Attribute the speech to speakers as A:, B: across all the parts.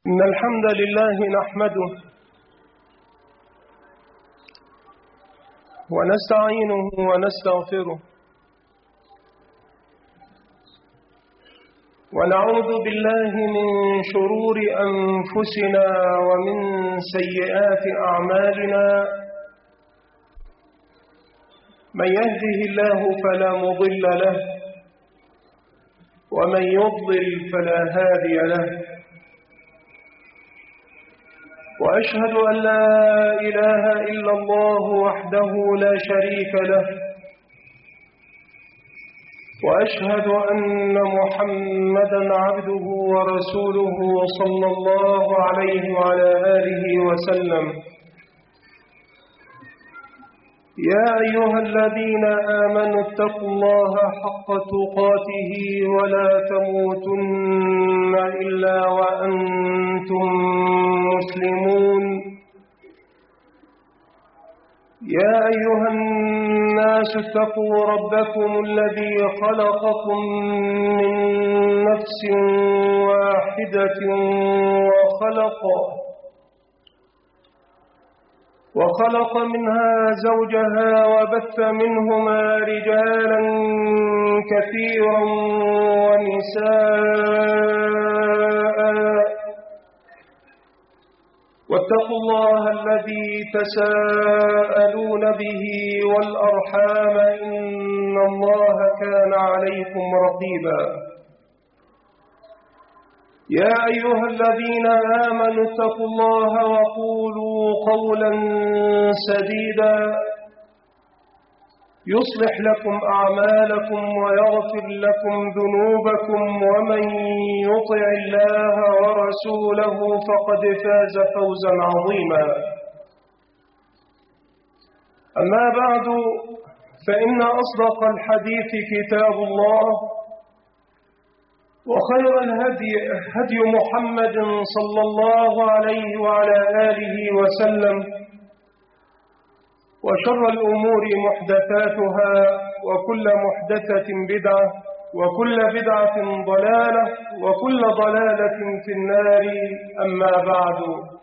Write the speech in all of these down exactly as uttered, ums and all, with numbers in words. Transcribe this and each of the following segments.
A: إن الحمد لله نحمده ونستعينه ونستغفره ونعوذ بالله من شرور أنفسنا ومن سيئات أعمالنا. من يهده الله فلا مضل له ومن يضلل فلا هادي له، وأشهد أن لا إله إلا الله وحده لا شريك له، وأشهد أن محمدًا عبده ورسوله صلى الله عليه وعلى آله وسلم. يا أيها الذين آمنوا اتقوا الله حق تقاته ولا تموتن إلا وأنتم مسلمون. يا أيها الناس اتقوا ربكم الذي خلقكم من نفس واحدة وخلق وخلق منها زوجها وبث منهما رجالا كثيرا ونساء، واتقوا الله الذي تساءلون به والأرحام إن الله كان عليكم رقيبا. يا أيها الذين آمنوا اتقوا الله وقولوا قولا سديدا يصلح لكم أعمالكم ويغفر لكم ذنوبكم، ومن يطع الله ورسوله فقد فاز فوزا عظيما. أما بعد، فإن أصدق الحديث كتاب الله، وخير الهدي هدي محمد صلى الله عليه وعلى آله وسلم، وشر الأمور محدثاتها، وكل محدثة بدعة، وكل بدعة ضلالة، وكل ضلالة في النار. أما بعد،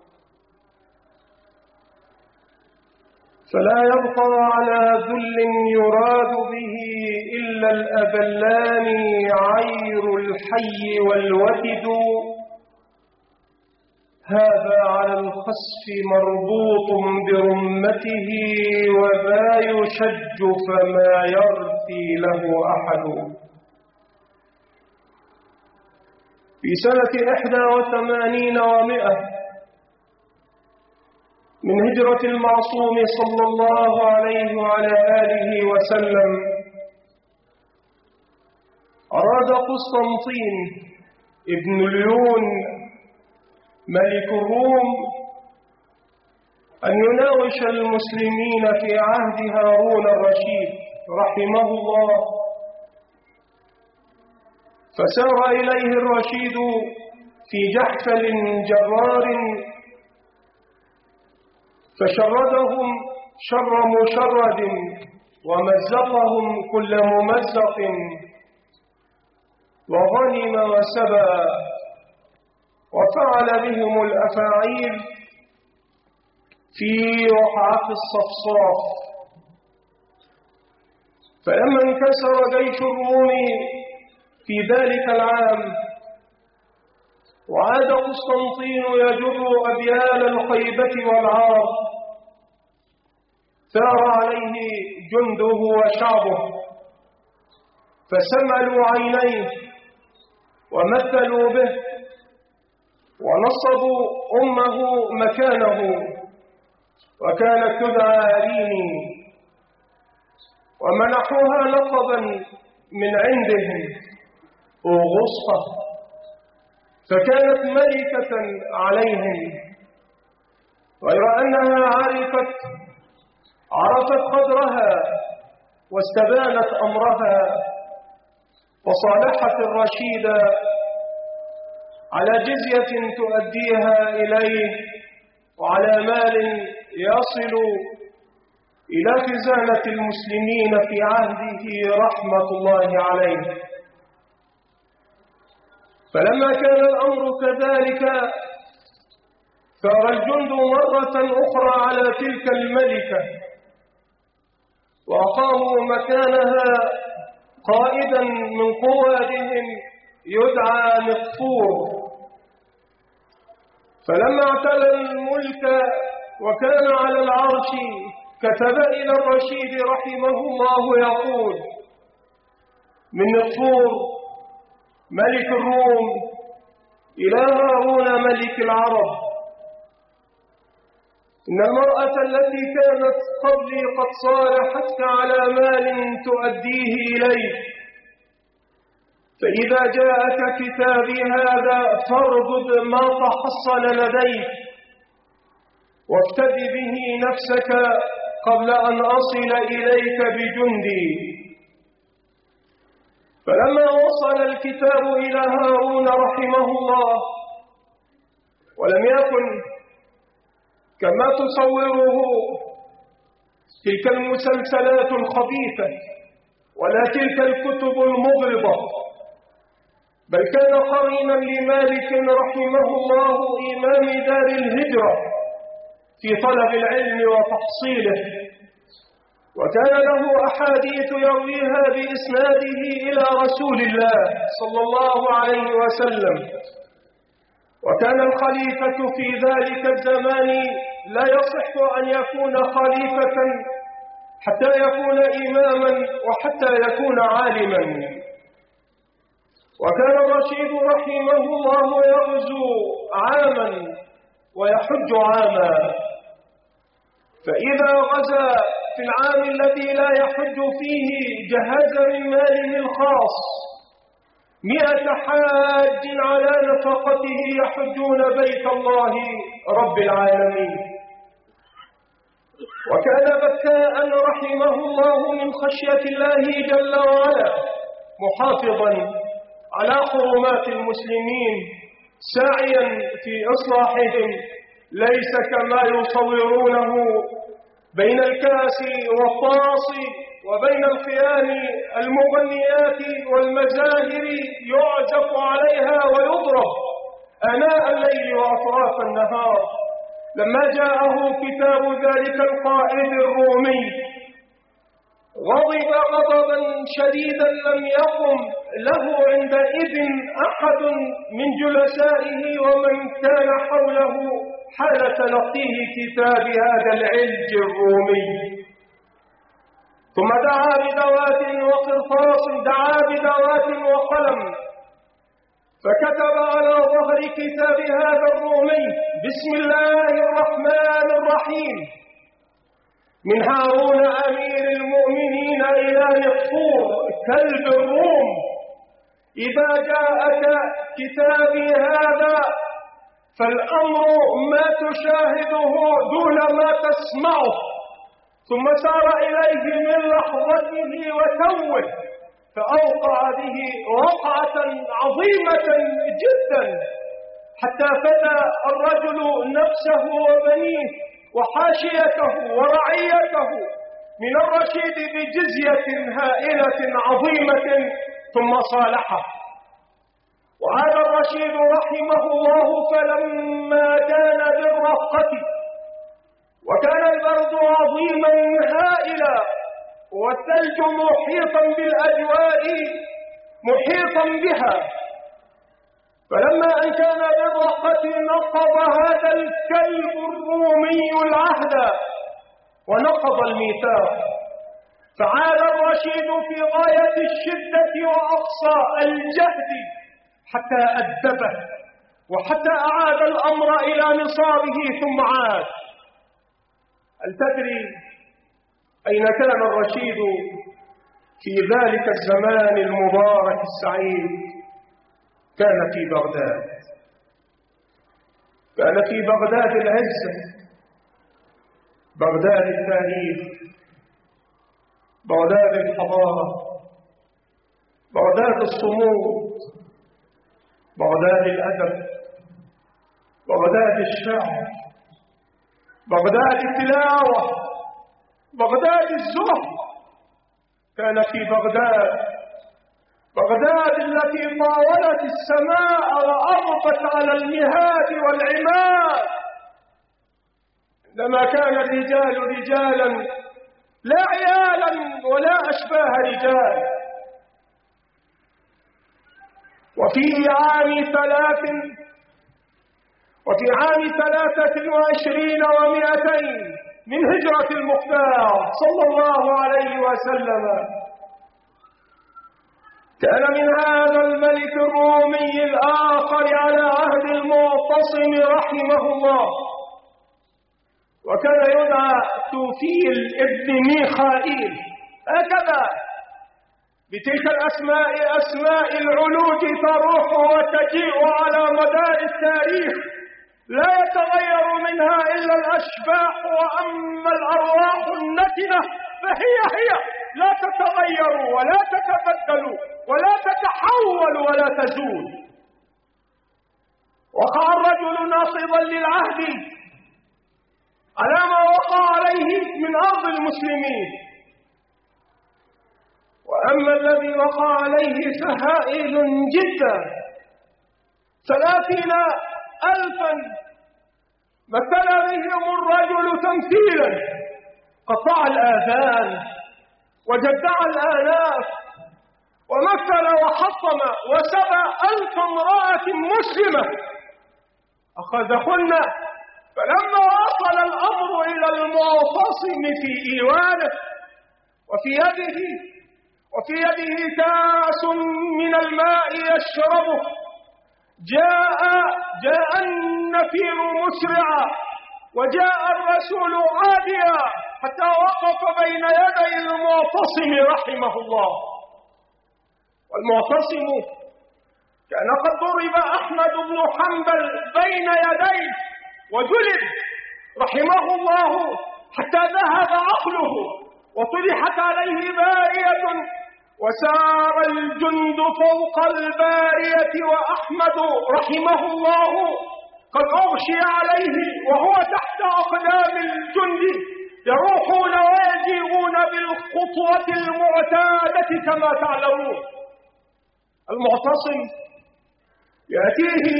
A: فلا يبقى على ذل يراد به إلا الأذلان عير الحي والودد. هذا على الخسف مربوط برمته، وذا يشج فما يرثي له أحد. في سنة إحدى وثمانين ومئة من هجرة المعصوم صلى الله عليه وعلى آله وسلم، أراد قسطنطين ابن ليون ملك الروم أن يناوش المسلمين في عهد هارون الرشيد رحمه الله. فسار إليه الرشيد في جحفل جرار، فشردهم شر مشرد ومزقهم كل ممزق، وغنم وسبى وفعل بهم الأفاعيل في وقعة الصفصاف. فلما انكسر جيش الروم في ذلك العام، وعاد قسطنطين يجر أبيال الخيبة والعرب، ثار عليه جنده وشعبه، فسملوا عينيه ومثلوا به، ونصبوا أمه مكانه، وكانت تدعى ريني، ومنحوها لقبا من عندهم أوغسطة، فكانت ملكة عليهم، غير أنها عرفت عرفت قدرها واستبانت أمرها، وصالحت الرشيد على جزية تؤديها إليه، وعلى مال يصل إلى خزانة المسلمين في عهده رحمة الله عليه.
B: فلما كان الأمر كذلك
A: ثار الجند مرة أخرى على تلك الملكة، وأقاموا مكانها قائدا من قوادهم يدعى نقفور. فلما اعتلى الملك وكان على العرش كتب إلى الرشيد رحمه الله يقول: من نقفور ملك الروم إلى هارون ملك العرب، إن المرأة التي كانت قبلي قد صالحتك على مال تؤديه إليه، فإذا جاءك كتابي هذا فاردد ما تحصل لديك وافتد به نفسك قبل أن أصل إليك بجندي. فلما وصل الكتاب إلى هارون رحمه الله ولم يكن كما تصوره تلك المسلسلات الخبيثة ولا تلك الكتب المغرضة، بل كان قرينا لمالك رحمه الله إمام دار الهجرة في طلب العلم وتحصيله، وكان له أحاديث يرويها بإسناده إلى رسول الله صلى الله عليه وسلم. وكان الخليفة في ذلك الزمان لا يصح أن يكون خليفة حتى يكون إماما وحتى يكون عالما. وكان الرشيد رحمه الله يغزو عاما ويحج عاما، فإذا غزا في العام الذي لا يحج فيه جهز من ماله الخاص مئة حاج على نفقته يحجون بيت الله رب العالمين. وكان بكاء رحمه الله من خشية الله جل وعلا، محافظا على حرمات المسلمين، ساعيا في إصلاحهم، ليس كما يصورونه بين الكاس والطاس وبين الخيام المغنيات والمزاهر يعزف عليها ويضرب آناء الليل وأطراف النهار. لما جاءه كتاب ذلك القائد الرومي غضب غضبا شديدا لم يقم له عندئذ أحد من جلسائه ومن كان حوله حال تلقيه كتاب هذا العلج الرومي، ثم دعا بدوات وقرطاس دعا بدوات وقلم، فكتب على ظهر كتاب هذا الرومي: بسم الله الرحمن الرحيم، من هارون أمير المؤمنين إلى نقفور كلب الروم، إذا جاءك كتابي هذا فالأمر ما تشاهده دون ما تسمعه. ثم سار إليه من لحظته وتوه، فأوقع به وقعة عظيمة جدا، حتى فدى الرجل نفسه وبنيه وحاشيته ورعيته من الرشيد بجزية هائلة عظيمة، ثم صالحه. وهذا الرشيد رحمه الله فلما كان بالرقة وكان البرد عظيما هائلا والثلج محيطا بالأجواء محيطا بها، فلما أن كان بالرقة نقض هذا الكلب الرومي العهد ونقض الميثاق، فعاد الرشيد في غاية الشدة وأقصى الجهد حتى أدبه وحتى أعاد الأمر إلى نصابه ثم عاد. هل تدري أين كان الرشيد في ذلك الزمان المبارك السعيد؟ كان في بغداد، كان في بغداد العزة، بغداد التاريخ، بغداد الحضارة، بغداد الصمود، بغداد الأدب، بغداد الشعر، بغداد التلاوة، بغداد الزهد. كان في بغداد، بغداد التي طاولت السماء وأربت على المهاد والعماد لما كان الرجال رجالا لا عيالا ولا أشباه رجال. وفي عام ثلاث وفي عام ثلاثة وعشرين ومائتين من هجرة المختار صلى الله عليه وسلم كان من هذا الملك الرومي الآخر على عهد المعتصم رحمه الله، وكان يدعى توفيل ابن ميخائيل، هكذا بتلك الأسماء أسماء العلوج تروح وتجيء على مدار التاريخ، لا يتغير منها إلا الأشباح، وأما الأرواح النتنة فهي هي لا تتغير ولا تتبدل ولا تتحول ولا تزول. وقع الرجل ناصبا للعهد على ما وقع عليه من أرض المسلمين، وأما الذي وقع عليه فهائل جدا، ثلاثين ألفا مثل بهم الرجل تمثيلا، قطع الآذان وجدع الآلاف ومثل وحطم وسبى ألف امرأة مسلمة أخذهن. فلما وصل الأمر إلى المعتصم في إيوانه وفي يده وفي يده كاس من الماء يشربه، جاء جاء النفير مسرعا وجاء الرسول عاديا حتى وقف بين يدي المعتصم رحمه الله. والمعتصم كان قد ضرب أحمد بن حنبل بين يديه وجلد رحمه الله حتى ذهب عقله وطرحت عليه بارية، وسار الجند فوق البارية وأحمد رحمه الله قد أغشي عليه وهو تحت أقدام الجند، يروحون ويجيئون بالخطوة المعتادة كما تعلمون. المعتصم يأتيه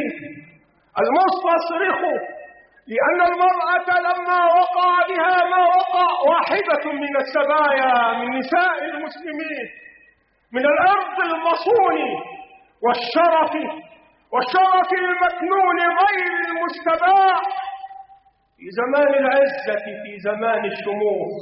A: المستصرخ لأن المرأة لما وقع بها ما وقع واحدة من السبايا من نساء المسلمين من الأرض المصون والشرف والشرف المكنون غير المستباح في زمان العزة في زمان الشموخ.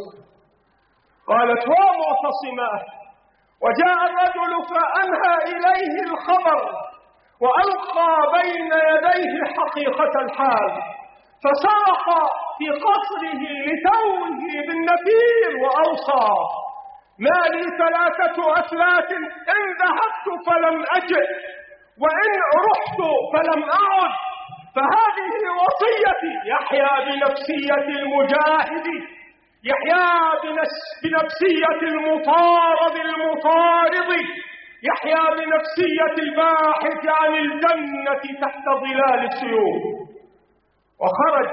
A: قالت هو معتصمة، وجاء الرجل فأنهى إليه الخبر وألقى بين يديه حقيقة الحال، فصرخ في قصره لتوه بالنفير وأوصى: ما لي ثلاثة أثلاث، إن ذهبت فلم أجد وإن رحت فلم أعد، فهذه وصيتي. يحيا بنفسية المجاهد، يحيا بنفسية المطارد المطارد، يحيا بنفسية الباحث عن الجنة تحت ظلال السيوف. وخرج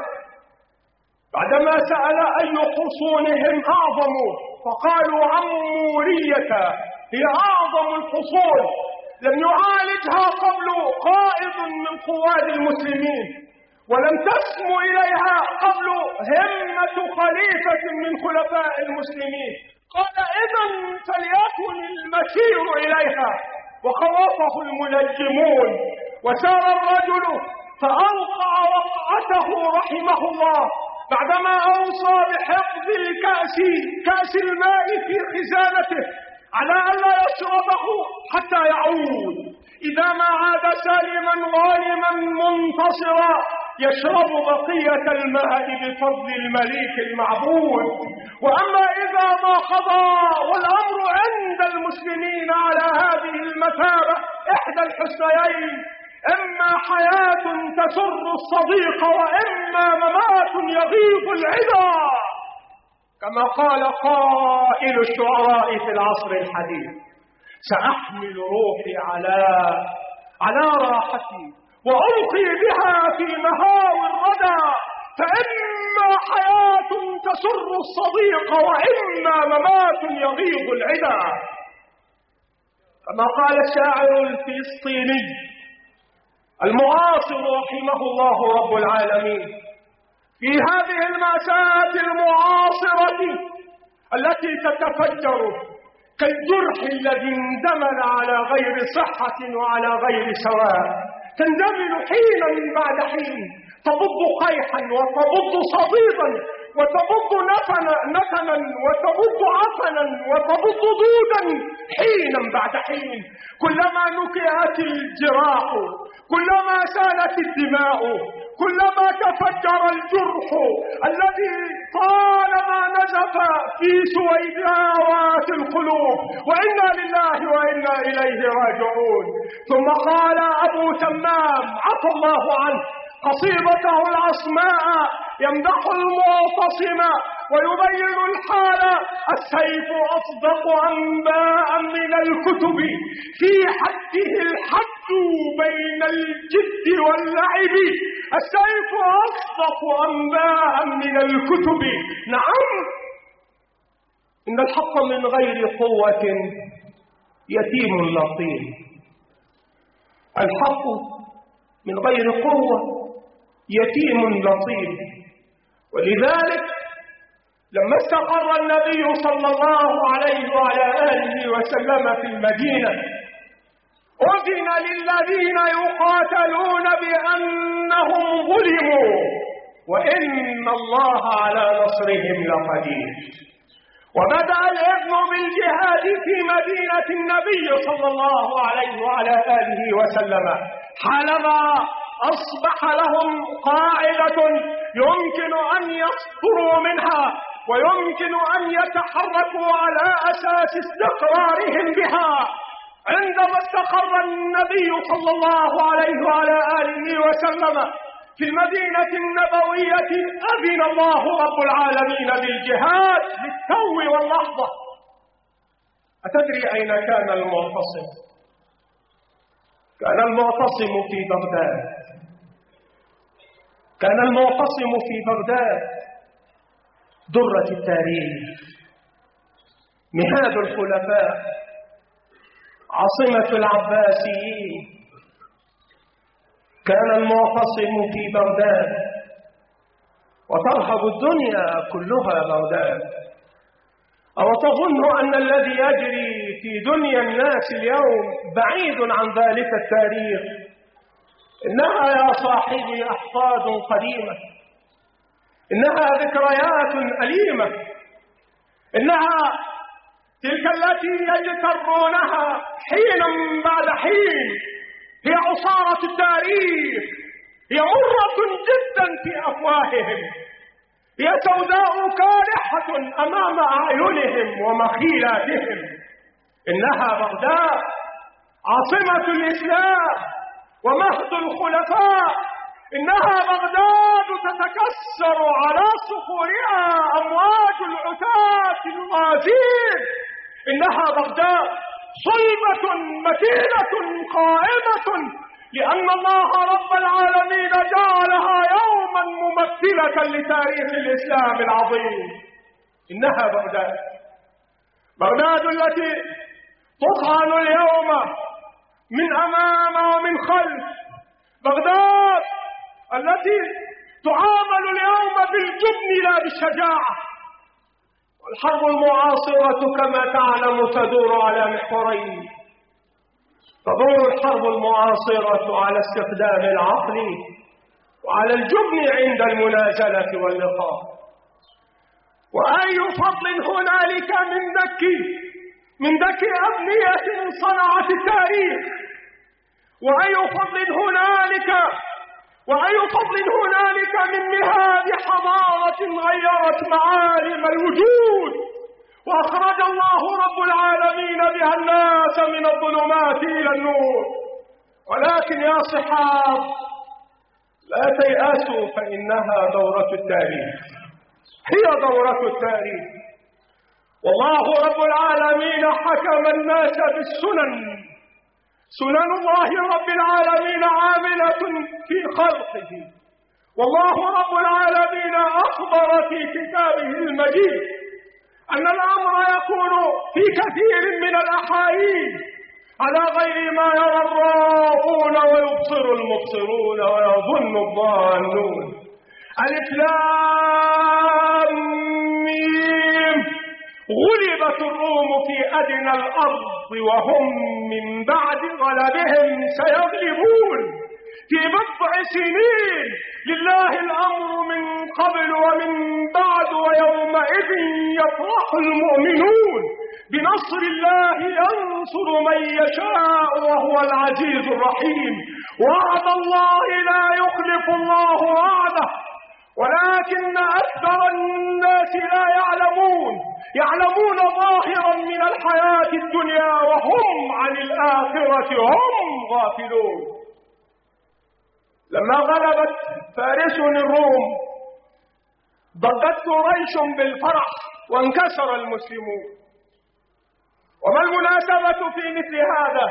A: بعدما سأل أي حصونهم أعظم، فقالوا عمورية هي أعظم الحصون، لم يعالجها قبل قائد من قواد المسلمين، ولم تسمو إليها قبل همة خليفة من خلفاء المسلمين. قال إذن فليكن المسير إليها، وخوفه المنجمون. وسار الرجل فأوقع وقعته رحمه الله بعدما أوصى بحفظ الكأس كأس الماء في خزانته على أن لا يشربه حتى يعود. إذا ما عاد سالما غانما منتصرا يشرب بقية الماء بفضل المليك المعبود. وأما إذا ما قضى والأمر عند المسلمين على هذه المثابة إحدى الحسنيين: إما حياة تسر الصديق وإما ممات يغيظ العدا، كما قال قائل الشعراء في العصر الحديث: سأحمل روحي على على راحتي وألقي بها في مهاوي الردى، فإما حياة تسر الصديق وإما ممات يغيظ العدا. كما قال الشاعر الفلسطيني المعاصر رحمه الله رب العالمين: في هذه المأساة المعاصرة التي تتفجر كالجرح الذي اندمل على غير صحة وعلى غير سواء، تندمل حينا بعد حين، تبض قيحا وتبض صديدا وتبض نتنا, نتنا وتبض عفنا وتبض دودا حينا بعد حين. كلما نكئت الجراح، كلما سالت الدماء، كلما تفجر الجرح الذي طالما نزف في سويداوات القلوب، وإنا لله وإنا إليه راجعون. ثم قال أبو تمام عفى الله عنه قصيدته العصماء يمدح المعتصم ويبين الحال: السيف أصدق أنباء من الكتب، في حده الحد بين الجد واللعب. السيف أصدق أنباء من الكتب. نعم، إن الحق من غير قوة يتيم لطيم. الحق من غير قوة يتيم لطيم. ولذلك لما استقر النبي صلى الله عليه وعلى آله وسلم في المدينة أذن للذين يقاتلون بأنهم ظلموا وإن الله على نصرهم لقدير. وبدأ الإذن بالجهاد في مدينة النبي صلى الله عليه وعلى آله وسلم حالما أصبح لهم قاعدة يمكن أن يصدروا منها ويمكن أن يتحركوا على أساس استقرارهم بها. عندما استقر النبي صلى الله عليه وعلى آله وسلم في المدينة النبوية أذن الله رب العالمين بالجهاد للتو واللحظة. أتدري أين كان المعتصم؟ كان المعتصم في بغداد. كان المعتصم في بغداد درة التاريخ، مهاد الخلفاء، عاصمة العباسيين. كان المعتصم في بغداد، وترهب الدنيا كلها بغداد. أو تظن أن الذي يجري في دنيا الناس اليوم بعيد عن ذلك التاريخ؟ إنها يا صاحبي أحفاد قديمة، إنها ذكريات أليمة، إنها تلك التي يجترونها حينا بعد حين. هي عصارة التاريخ، هي مرة جدا في أفواههم، هي سوداء كالحة أمام أعينهم ومخيلاتهم. إنها بغداد عاصمة الإسلام ومهد الخلفاء. إنها بغداد تتكسر على صخورها أمواج العتاة الغازين. إنها بغداد صلبة متينة قائمة لأن الله رب العالمين جعلها يوما ممثلة لتاريخ الإسلام العظيم. إنها بغداد، بغداد التي تطعن اليوم من أمام ومن خلف، بغداد التي تعامل اليوم بالجبن لا بالشجاعة. والحرب المعاصرة كما تعلم تدور على محورين: تدور الحرب المعاصرة على استخدام العقل وعلى الجبن عند المنازلة واللقاء. وأي فضل هنالك من دك من دك أبنية صنعت التاريخ، وأي فضل هنالك وأي فضل هنالك من مهاد حضارة غيرت معالم الوجود وأخرج الله رب العالمين بها الناس من الظلمات إلى النور. ولكن يا صحاب لا تيأسوا، فإنها دورة التاريخ، هي دورة التاريخ. والله رب العالمين حكم الناس بالسنن. سنن الله رب العالمين عاملة في خلقه. والله رب العالمين أخبر في كتابه المجيد أن الأمر يكون في كثير من الأحايين على غير ما يرى الراؤون ويبصر المبصرون ويظن الظانون. ألف لام ميم. غلبت الروم في أدنى الأرض وهم من بعد غلبهم سيغلبون في بضع سنين. لله الأمر من قبل ومن بعد ويومئذ يفرح المؤمنون بنصر الله ينصر من يشاء وهو العزيز الرحيم. وعد الله لا يخلف الله وعده ولكن أكثر الناس لا يعلمون يعلمون ظاهرا من الحياة الدنيا وهم عن الآخرة هم غافلون. لما غلبت فارس الروم ضجت قريش بالفرح وانكسر المسلمون. وما المناسبة في مثل هذا؟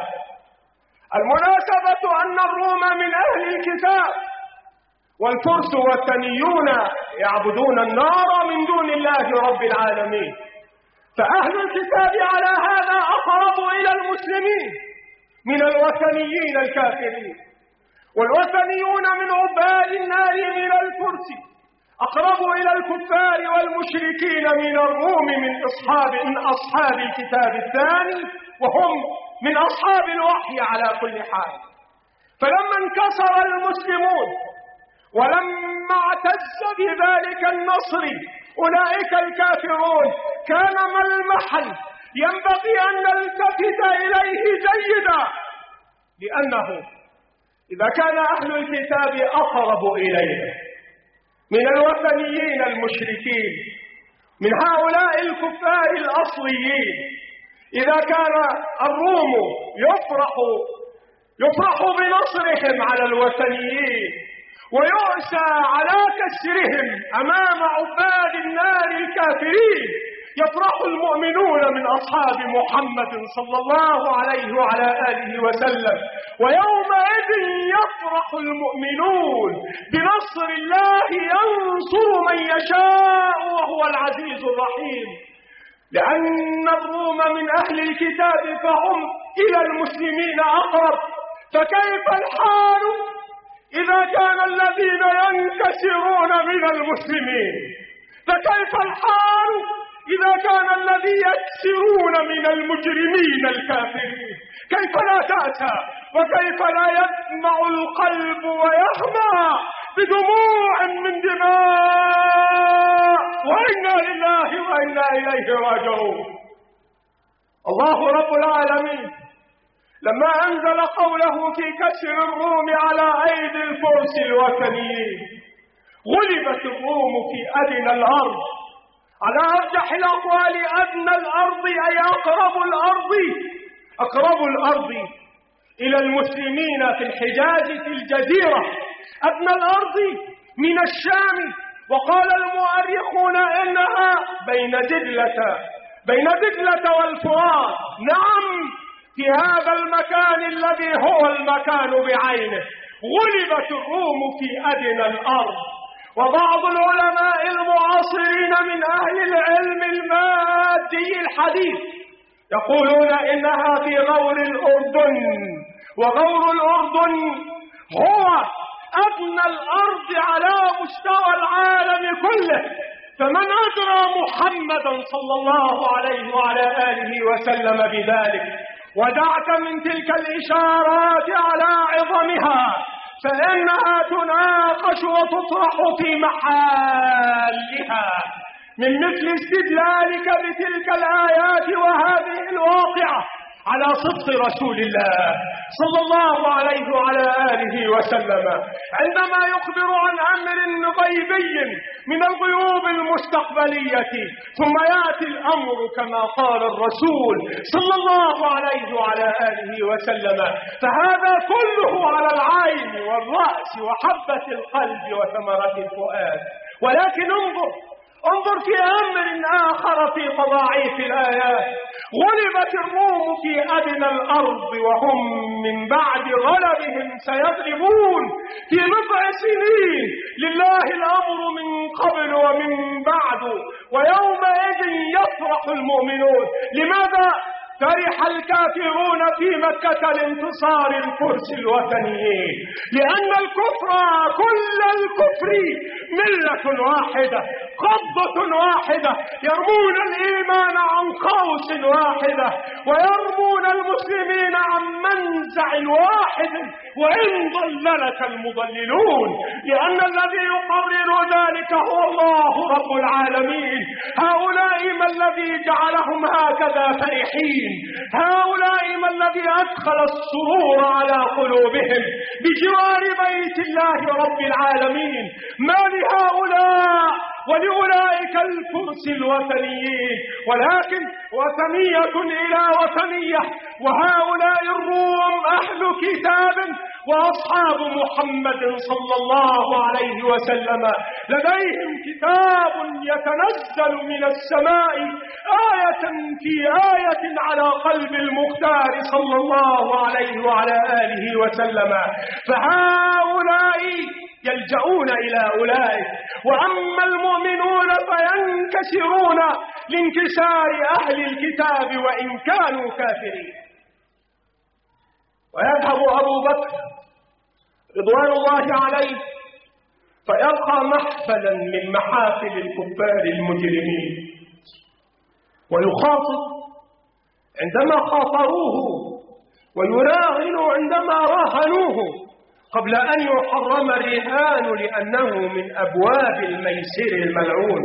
A: المناسبة أن الروم من أهل الكتاب والفرس والثنيون يعبدون النار من دون الله رب العالمين، فأهل الكتاب على هذا أقرب إلى المسلمين من الوثنيين الكافرين، والوثنيون من عباد النار من الفرس أقرب إلى الكفار والمشركين من الروم من أصحاب من أصحاب الكتاب الثاني وهم من أصحاب الوحي على كل حال. فلما انكسر المسلمون ولما اعتز بذلك النصر أولئك الكافرون كان ملمحا ينبغي أن نلتفت إليه جيدا، لأنه إذا كان أهل الكتاب أقرب إليه من الوثنيين المشركين من هؤلاء الكفار الأصليين، إذا كان الروم يفرح يفرح بنصرهم على الوثنيين ويؤسى على كسرهم أمام عباد النار الكافرين، يفرح المؤمنون من أصحاب محمد صلى الله عليه وعلى آله وسلم. ويومئذ يفرح المؤمنون بنصر الله ينصر من يشاء وهو العزيز الرحيم. لأن الروم من أهل الكتاب فهم إلى المسلمين أقرب، فكيف الحال إذا كان الذين ينكسرون من المسلمين؟ فكيف الحال إذا كان الذي يكسرون من المجرمين الكافرين؟ كيف لا تأتى وكيف لا يدمع القلب ويهمى بدموع من دماء وإنا لله وإنا إليه راجعون. الله رب العالمين لما أنزل قوله في كسر الروم على أيدي الفرس الوثنيين غلبت الروم في أدنى الأرض، على أرجح الأقوال أدنى الأرض أي أقرب الأرض أقرب الأرض إلى المسلمين في الحجاز في الجزيرة، أدنى الأرض من الشام. وقال المؤرخون إنها بين دجلة بين دجلة والفرات، نعم في هذا المكان الذي هو المكان بعينه. غلبت الروم في أدنى الأرض. وبعض العلماء المعاصرين من أهل العلم المادي الحديث يقولون إنها في غور الأردن، وغور الأردن هو أدنى الأرض على مستوى العالم كله. فمن أدرى محمدا صلى الله عليه وعلى آله وسلم بذلك؟ ودعك من تلك الإشارات على عظمها فإنها تناقش وتطرح في محلها، من مثل استدلالك بتلك الآيات وهذه الواقعة على صدق رسول الله صلى الله عليه وعلى آله وسلم عندما يخبر عن أمر غيبي من الغيوب المستقبلية ثم يأتي الأمر كما قال الرسول صلى الله عليه وعلى آله وسلم. فهذا كله على العين والرأس وحبة القلب وثمرة الفؤاد. ولكن انظر انظر في أمر آخر في تضاعيف الآيات. غلبت الروم في أدنى الأرض وهم من بعد غلبهم سيغلبون في بضع سنين. لله الأمر من قبل ومن بعد ويومئذ يفرح المؤمنون. لماذا فرح الكافرون في مكة لانتصار الفرس الوثنيين؟ لأن الكفر كل الكفر ملة جلة واحدة، قبضة واحدة، يرمون الإيمان عن قوس واحدة، ويرمون المسلمين عن منزع واحد، وإن ضللك المضللون، لأن الذي يقرر ذلك هو الله رب العالمين. هؤلاء ما الذي جعلهم هكذا فرحين؟ هؤلاء ما الذي أدخل السرور على قلوبهم بجوار بيت الله رب العالمين؟ ما لهؤلاء ولأولئك الفرس الوثنيين، ولكن وثنية إلى وثنية، وهؤلاء الروم أهل كتاب وأصحاب محمد صلى الله عليه وسلم لديهم كتاب يتنزل من السماء آية في آية على قلب المختار صلى الله عليه وعلى آله وسلم، فهؤلاء يلجؤون إلى أولئك، وأما المؤمنون فينكسرون لانكسار أهل الكتاب وإن كانوا كافرين. ويذهب أبو بكر رضوان الله عليه فيلقى محفلا من محافل الكفار المجرمين، ويخاطب عندما خاطروه، ويراهن عندما راهنوه، قبل أن يحرم الرهان لأنه من أبواب الميسر الملعون.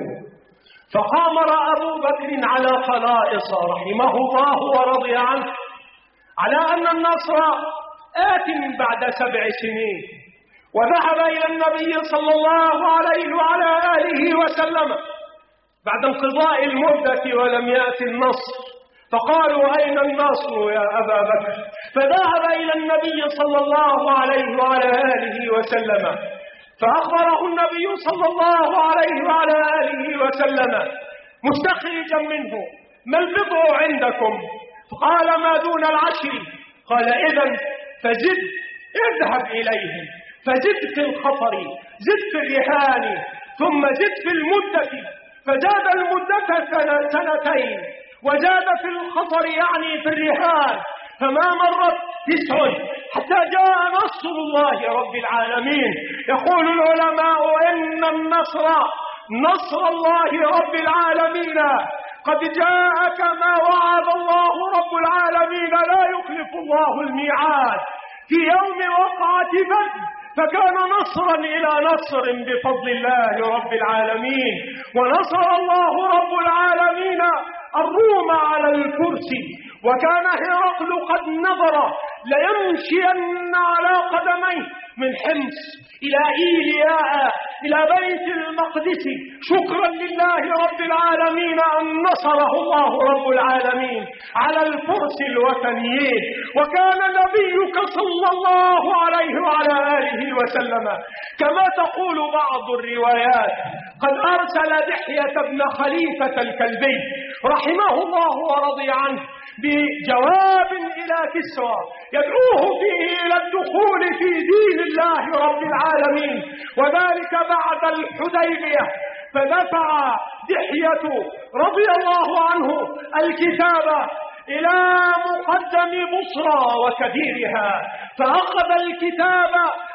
A: فقامر أبو بكر على خلائص رحمه الله ورضي عنه على أن النصر آت بعد سبع سنين، وذهب إلى النبي صلى الله عليه وعلى آله وسلم بعد انقضاء المدة ولم يأتي النصر، فقالوا أين النصر يا أبا بكر؟ فذهب إلى النبي صلى الله عليه وعلى آله وسلم فأخبره النبي صلى الله عليه وعلى آله وسلم مستخرجا منه: ما البضع عندكم؟ قال: ما دون العشر. قال: إذن فزد، اذهب إليهم فزد في الخطر، زد في الرهان، ثم زد في المدة، فزاد المدة سنتين، وزاد في الخطر يعني في الرهان، فما مرت تسع حتى جاء نصر الله رب العالمين. يقول العلماء إن النصر نصر الله رب العالمين قد جاء كما وعد الله رب العالمين، لا يخلف الله الميعاد. في يوم وقعة بدر فكان نصرا إلى نصر بفضل الله رب العالمين، ونصر الله رب العالمين الروم على الفرس، وكان هرقل قد نظر ليمشين على قدميه من حمص إلى إيلياء إلى بيت المقدس شكرا لله رب العالمين أن نصره الله رب العالمين على الفرس الوثنيين. وكان نبيك صلى الله عليه وعلى آله وسلم كما تقول بعض الروايات قد أرسل دحية بن خليفة الكلبي رحمه الله ورضي عنه بجواب إلى كسرى يدعوه فيه إلى الدخول في دين الله رب العالمين، وذلك بعد الحديبية. فدفع دحية رضي الله عنه الكتاب إلى مقدم بصرى وكبيرها، فأخذ الكتاب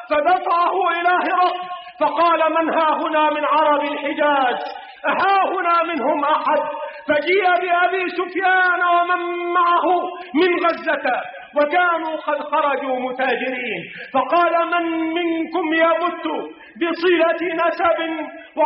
A: فدفعه إلى هرقل فقال: من ها هنا من عرب الحجاز؟ أها هنا منهم أحد؟ فجيء بأبي سفيان ومن معه من غزة، وكانوا قد خرجوا متاجرين، فقال: من منكم يمت بصلة نسب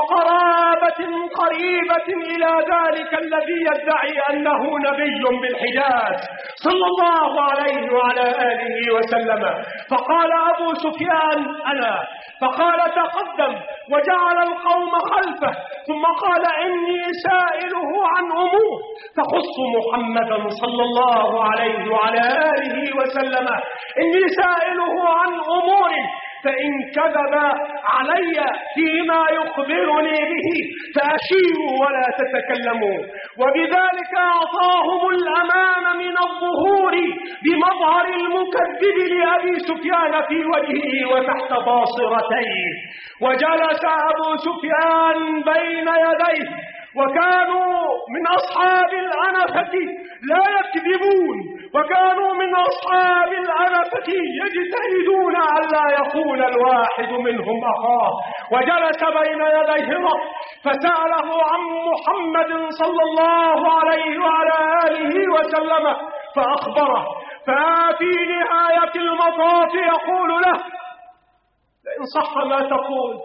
A: وقرابة قريبة إلى ذلك الذي يدعي أنه نبي بالحجاز صلى الله عليه وعلى آله وسلم؟ فقال أبو سفيان: أنا. فقال: تقدم، وجعل القوم خلفه، ثم قال: إني سائله عن أمور تخص محمدا صلى الله عليه وعلى آله وسلم، إني سائله عن أمور فإن كذب علي فيما يخبرني به فأشيروا ولا تتكلموا. وبذلك أعطاهم الأمان من الظهور بمظهر المكذب لأبي سفيان في وجهه وتحت باصرتيه. وجلس أبو سفيان بين يديه وكانوا من أصحاب الأنفة لا يكذبون، وكانوا من أصحاب الأنفة يجتهدون ألا يكون الواحد منهم أخاه. وجلس بين يديه رب فسأله عن محمد صلى الله عليه وعلى آله وسلم فأخبره، ففي نهاية المطاف يقول له: لئن صح ما تقول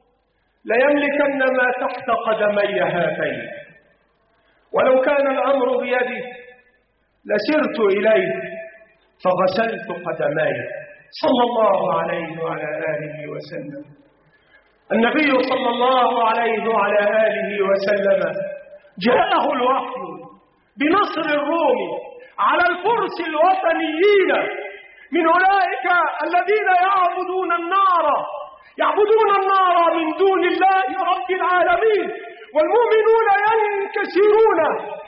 A: ليملكن ما تحت قدمي هاتين، ولو كان الأمر بيدي لسرت إليه فغسلت قدمي. صلى الله عليه وعلى آله وسلم. النبي صلى الله عليه وعلى آله وسلم جاءه الوحي بنصر الروم على الفرس الوثنيين من أولئك الذين يعبدون النار يعبدون النار من دون الله رب العالمين، والمؤمنون ينكسرون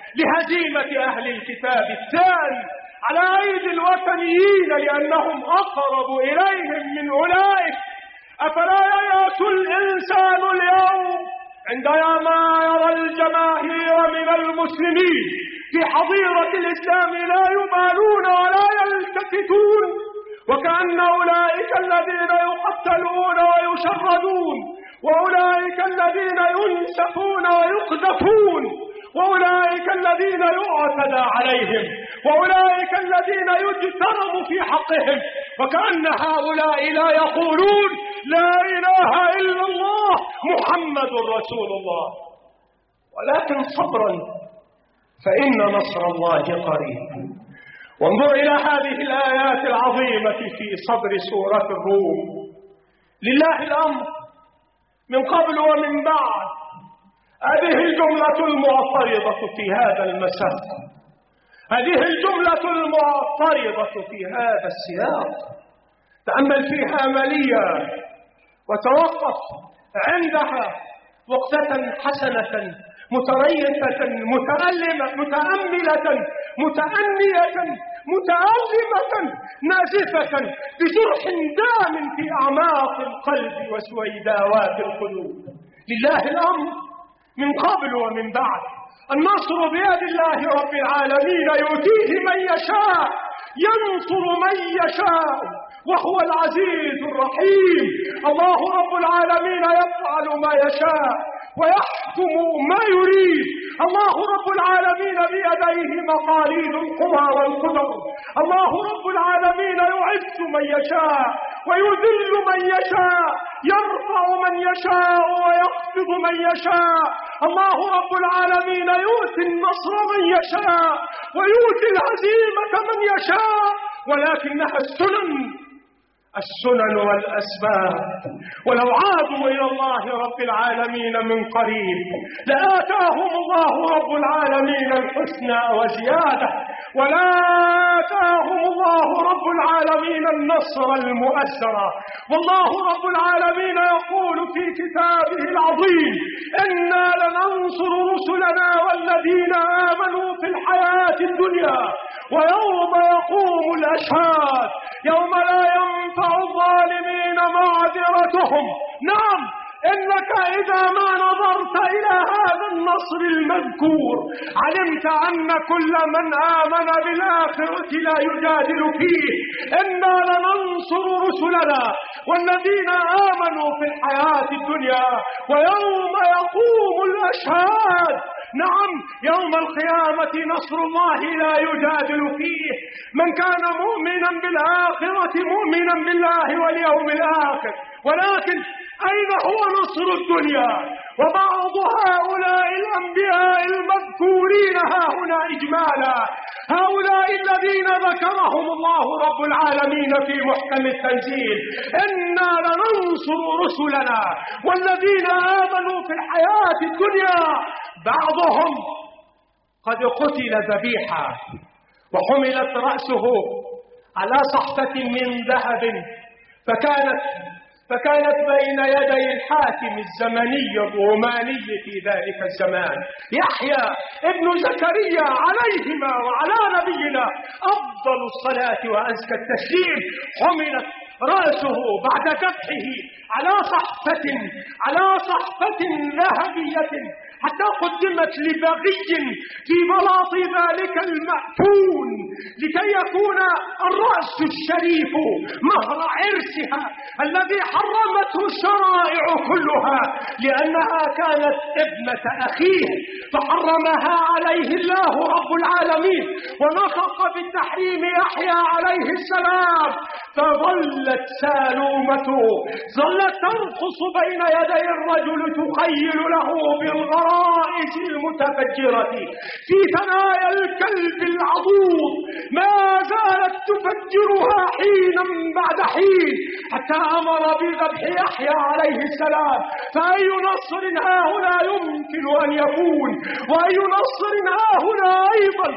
A: لهزيمة أهل الكتاب الثاني على أيدي الوثنيين لأنهم أقرب إليهم من أولئك. أفلا ييأس الإنسان اليوم عندما يرى الجماهير من المسلمين في حظيرة الإسلام لا يبالون ولا يلتفتون، وكأن أولئك الذين يقتلون ويشردون، وأولئك الذين ينسفون ويقذفون، وأولئك الذين يعتدى عليهم، وأولئك الذين يجترم في حقهم، وكأن هؤلاء لا يقولون لا إله إلا الله محمد رسول الله. ولكن صبرا فإن نصر الله قريب. وانظر إلى هذه الآيات العظيمة في صدر سورة الروم. لله الأمر من قبل ومن بعد. هذه الجملة المعترضة في هذا المساق، هذه الجملة المعترضة في هذا السياق. تأمل فيها مليا وتوقف عندها وقفة حسنة متريثة متألمة متأملة متأنية متألمة نازفة بجرح دام في أعماق القلب وسويداوات القلوب. لله الأمر من قبل ومن بعد. النصر بيد الله رب العالمين يؤتيه من يشاء، ينصر من يشاء، وهو العزيز الرحيم. الله رب العالمين يفعل ما يشاء ويحكم ما يريد. الله رب العالمين بيديه مقاليد القوى والقدر. الله رب العالمين يعز من يشاء ويذل من يشاء، يرفع من يشاء ويخفض من يشاء. الله رب العالمين يؤتي النصر من يشاء ويؤتي الهزيمة من يشاء، ولكنها السنن السنن والأسباب. ولو عادوا إلى الله رب العالمين من قريب لآتاهم الله رب العالمين الحسنى وزيادة، ولا آتاهم الله رب العالمين النصر المؤثر. والله رب العالمين يقول في كتابه العظيم: إنا لننصر رسلنا والذين آمنوا في الحياة الدنيا ويوم يقوم الأشهاد، يوم لا ينفع الظالمين معذرتهم. نعم، إنك إذا ما نظرت إلى هذا النصر المذكور علمت أن كل من آمن بالآخرة لا يجادل فيه. إنا لننصر رسلنا والذين آمنوا في الحياة الدنيا ويوم يقوم الأشهاد. نعم، يوم القيامة نصر الله لا يجادل فيه. من كان مؤمنا بالآخرة مؤمنا بالله واليوم الآخر. ولكن أين هو نصر الدنيا؟ وبعض هؤلاء الأنبياء المذكورين هاهنا إجمالا، هؤلاء الذين ذكرهم الله رب العالمين في محكم التنزيل: إنا لننصر رسلنا والذين آمنوا في الحياة الدنيا. بعضهم قد قتل ذبيحا وحملت رأسه على صحفة من ذهب، فكانت فكانت بين يدي الحاكم الزمني الروماني في ذلك الزمان يحيى ابن زكريا عليهما وعلى نبينا أفضل الصلاة وأزكى التسليم. حملت رأسه بعد ذبحه على صحفة على صحفة ذهبية حتى قدمت لبغي في بلاط ذلك المأتون لكي يكون الرأس الشريف مهر عرسها الذي حرمته الشرائع كلها، لأنها كانت ابنة أخيه فحرمها عليه الله رب العالمين، ونطق بالتحريم يحيى عليه السلام، فظلت سالومته ظلت ترقص بين يدي الرجل تخيل له بالغرائز المتفجرة في ثنايا الكلب العضوض، ما زالت تفجرها حينا بعد حين حتى أمر بذبح يحيى عليه السلام. فأي نصر هاهنا يمكن أن يكون، وأي نصر هاهنا أيضا،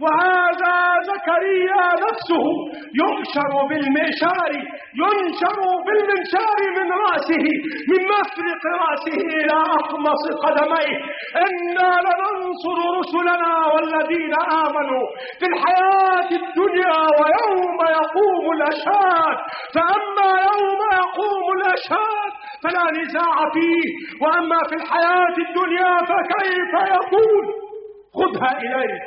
A: وهذا زكريا نفسه يبشر بالمئشار، ينشر بالمنشار من رأسه، من مفرق رأسه إلى أقمص قدميه. إنا لننصر رسلنا والذين آمنوا في الحياة الدنيا ويوم يقوم الأشهاد. فأما يوم يقوم الأشهاد فلا نزاع فيه، وأما في الحياة الدنيا فكيف يكون؟ خذها إليك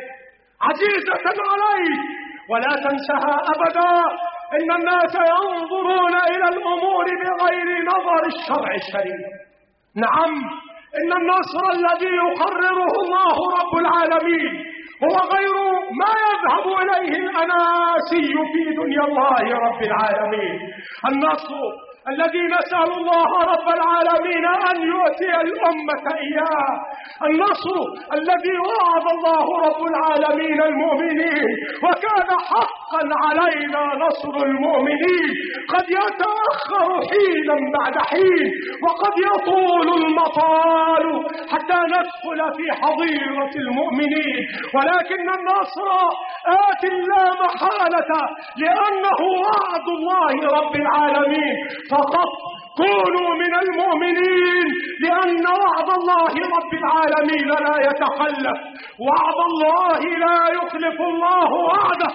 A: عزيزة عليك ولا تنسها أبدا. إن الناس ينظرون إلى الأمور بغير نظر الشرع الشريف. نعم، إن النصر الذي يقرره الله رب العالمين هو غير ما يذهب إليه الأناسي في دنيا الله رب العالمين. النصر الذي نسأل الله رب العالمين أن يؤتي الأمة إياه، النصر الذي وعد الله رب العالمين المؤمنين، وكان حقا علينا نصر المؤمنين. قد يتأخر حينا بعد حين، وقد يطول المطال حتى ندخل في حظيرة المؤمنين، ولكن النصر آت لا محالة لأنه وعد الله رب العالمين. فقط كونوا من المؤمنين، لأن وعد الله رب العالمين لا يتخلف، وعد الله لا يخلف الله وعده،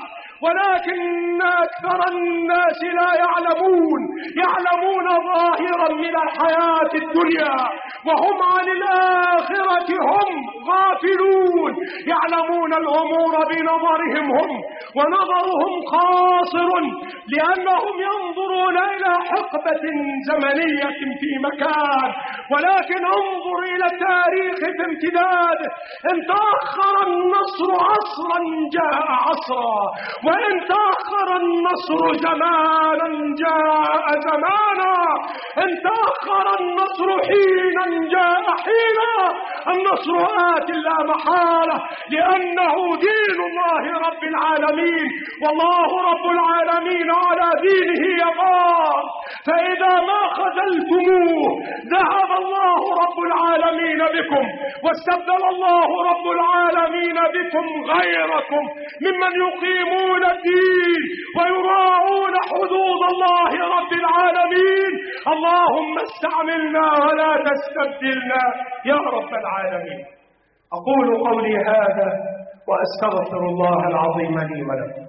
A: ولكن أكثر الناس لا يعلمون، يعلمون ظاهرا من الحياة الدنيا وهم عن الآخرة هم غافلون، يعلمون الأمور بنظرهم هم، ونظرهم قاصر لأنهم ينظرون إلى حقبة زمنية في مكان، ولكن انظر إلى التاريخ في امتداده. إن تأخر النصر عصرا جاء عصرا، وإن تأخر النصر زمانا جاء زمانا، إن تأخر النصر حينا جاء حينا. النصر آت لا محالة، لأنه دين الله رب العالمين، والله رب العالمين على دينه يغار. فإذا ما خذلتموه ذهب الله رب العالمين بكم، واستبدل الله رب العالمين بكم غيركم ممن يقيمون الدين ويراعون حدود الله رب العالمين. اللهم استعملنا ولا تستبدلنا يا رب العالمين. أقول قولي هذا وأستغفر الله العظيم لي ولكم.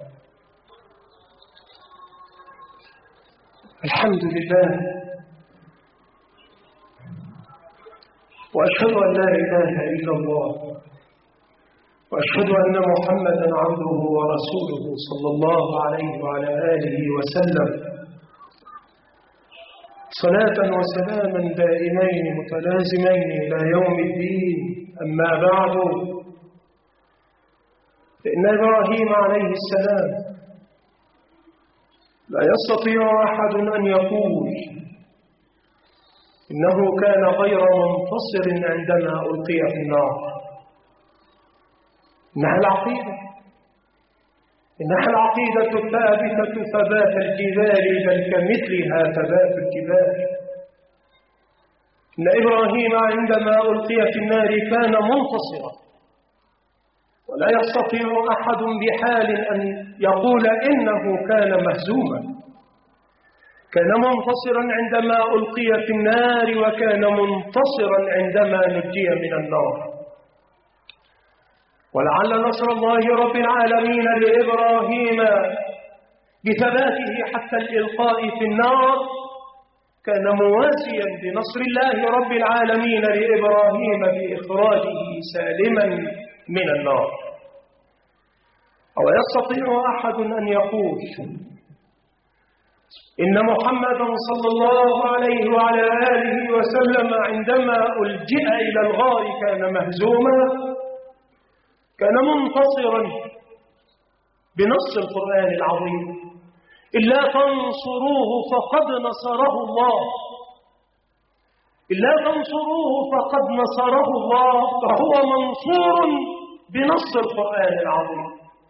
A: الحمد لله، وأشهد أن لا إله إلا الله، وأشهد أن محمدا عبده ورسوله صلى الله عليه وعلى آله وسلم، صلاة وسلاما دائمين متلازمين إلى يوم الدين. أما بعد، فإن إبراهيم عليه السلام لا يستطيع أحد أن يقول إنه كان غير منتصر عندما ألقي في النار. إنها العقيدة، إنها العقيدة الثابتة ثبات الجبال، بل كمثلها ثبات الجبال. إن إبراهيم عندما ألقي في النار كان منتصرا، ولا يستطيع أحد بحال أن يقول إنه كان مهزوما. كان منتصرا عندما ألقي في النار، وكان منتصرا عندما نجي من النار. ولعل نصر الله رب العالمين لإبراهيم بثباته حتى الإلقاء في النار كان مواسيا بنصر الله رب العالمين لإبراهيم بإخراجه سالما من النار. أو يستطيع أحد أن يقول إن محمدا صلى الله عليه وعلى آله وسلم عندما ألجئ إلى الغار كان مهزوما؟ كان منتصرا بنص القرآن العظيم: إلا تنصروه فقد نصره الله، إلا تنصروه فقد نصره الله، فهو منصور بنص القرآن العظيم.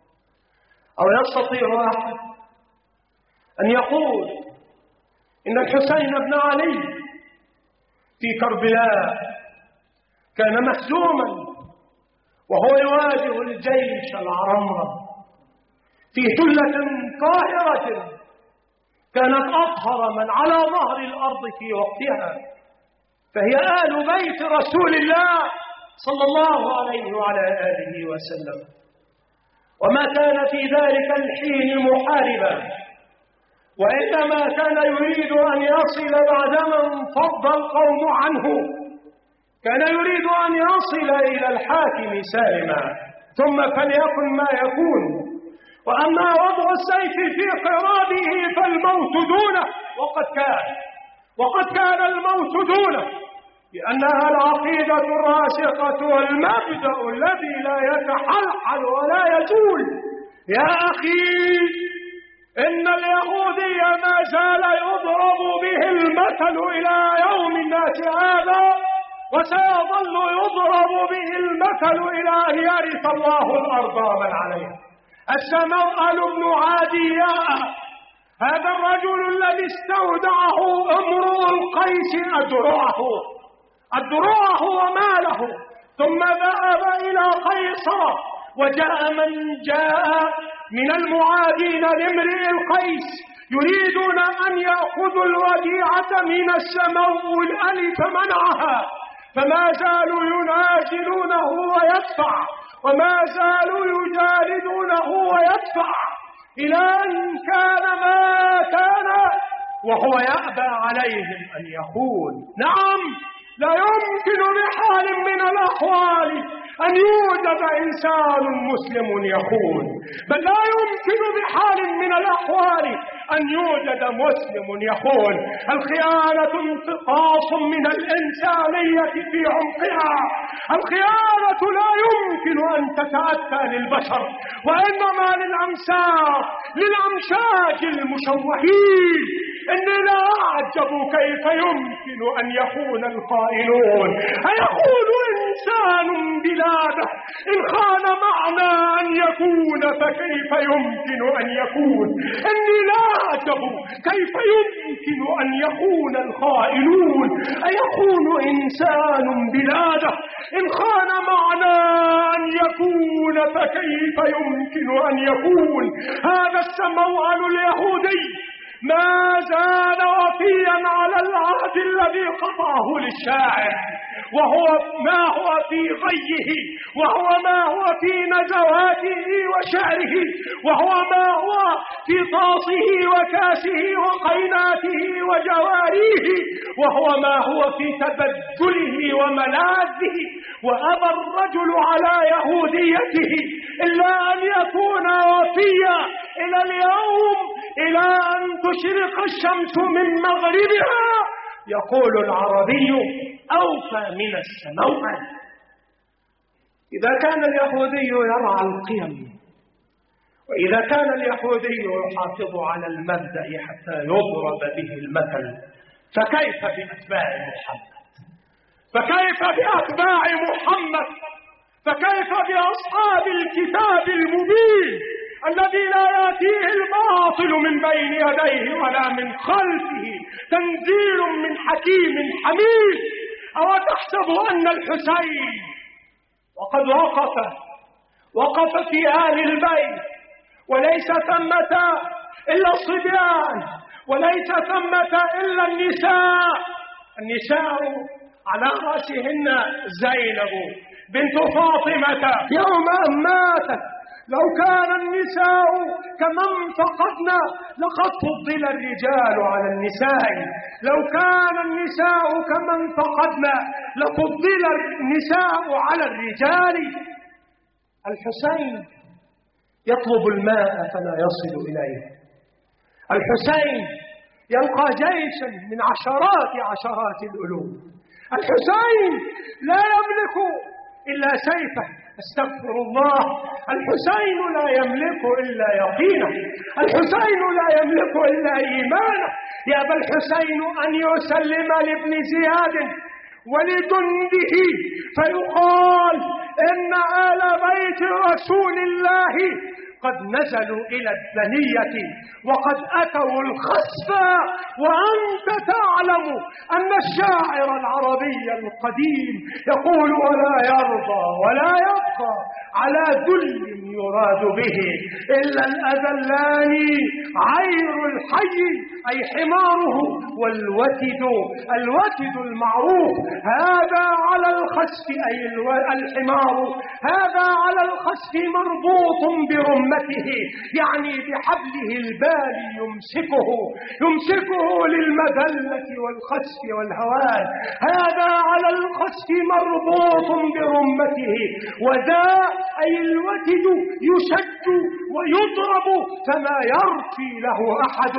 A: أو يستطيع أحد أن يقول إن الحسين بن علي في كربلاء كان مهزوما وهو يواجه الجيش العرمرم في ثلة قاهرة كانت أطهر من على ظهر الأرض في وقتها، فهي آل بيت رسول الله صلى الله عليه وعلى آله وسلم. وما كان في ذلك الحين محاربا، وإنما كان يريد أن يصل بعدما انفض القوم عنه، كان يريد أن يصل إلى الحاكم سالما، ثم فليكن ما يكون. وأما وضع السيف في قرابه فالموت دونه، وقد كان وقد كان الموت دونه، لأنها العقيدة الراسخة والمبدأ الذي لا يتحلحل ولا يزول. يا أخي، إن اليهودي ما زال يضرب به المثل إلى يوم الناس هذا، وسيظل يضرب به المثل إلى أن يرث الله الأرض ومن عليها. السموأل بن عادياء، هذا الرجل الذي استودعه امرؤ القيس أدرعه أدرعه وماله، ثم ذهب إلى قيصر، وجاء من جاء من المعادين لامرئ القيس يريدون أن يأخذوا الوديعة من السموأل فمنعها، فما زالوا ينازلونه ويدفع، وما زالوا يجالدونه ويدفع، إلى أن كان ما كان وهو يأبى عليهم أن يخون. نعم، لا يمكن بحال من الأحوال أن يوجد إنسان مسلم يخون، بل لا يمكن بحال من الأحوال أن يوجد مسلم يخون. الخيانة انتقاص من الإنسانية في عمقها، الخيانة لا يمكن أن تتأتى للبشر، وإنما للأمساك للأمشاج المشوهين. إني لا أعجب كيف يمكن أن يخون الخائنون. أيخون إنسان بلاده إن خان معنى أن يكون، فكيف يمكن أن يكون؟ إني لا أعجب كيف يمكن أن يخون الخائنون. أيخون إنسان بلاده إن خان معنى أن يكون، فكيف يمكن أن يكون؟ هذا السموأل اليهودي ما زال وفيا على العهد الذي قطعه للشاعر، وهو ما هو في غيه، وهو ما هو في نزواته وشعره، وهو ما هو في طاسه وكاسه وقيناته وجواريه، وهو ما هو في تبدله وملاذه. وأبى الرجل على يهوديته إلا أن يكون وفيا إلى اليوم، إلى أن تشرق الشمس من مغربها. يقول العربي: أوفى من السموأل. إذا كان اليهودي يرعى القيم، وإذا كان اليهودي يحافظ على المبدأ حتى يضرب به المثل، فكيف بأتباع محمد؟ فكيف بأتباع محمد؟ فكيف بأصحاب الكتاب المبين الذي لا يأتيه الباطل من بين يديه ولا من خلفه، تنزيل من حكيم حميد؟ أو تحسب أن الحسين وقد وقف وقف في آل البيت، وليس ثمة إلا الصبيان، وليس ثمة إلا النساء، النساء على رأسهن زينب بنت فاطمة يوم أن ماتت لو كان النساء كمن فقدنا لقد فضل الرجال على النساء، لو كان النساء كمن فقدنا لفضل النساء على الرجال. الحسين يطلب الماء فلا يصل إليه، الحسين يلقى جيشا من عشرات عشرات الألوف، الحسين لا يملك إلا سيفه، استغفر الله، الحسين لا يملك إلا يقينه، الحسين لا يملك إلا إيمانه. يأبى الحسين أن يسلم لابن زياد ولجنده فيقال إن آل بيت رسول الله قد نزلوا إلى الثنية وقد أتوا الخسفة، وأنت تعلم أن الشاعر العربي القديم يقول ولا يرضى ولا يبقى على ذل يراد به إلا الأذلان عير الحي أي حماره، والوتد الوتد المعروف هذا على الخسف أي الحمار، هذا على الخسف مربوط برمته يعني بحبله البالي يمسكه يمسكه للمذلة والخسف والهوان، هذا على الخسف مربوط برمته، وذا أي الوتد يشد ويضرب فما يرقي له أحد.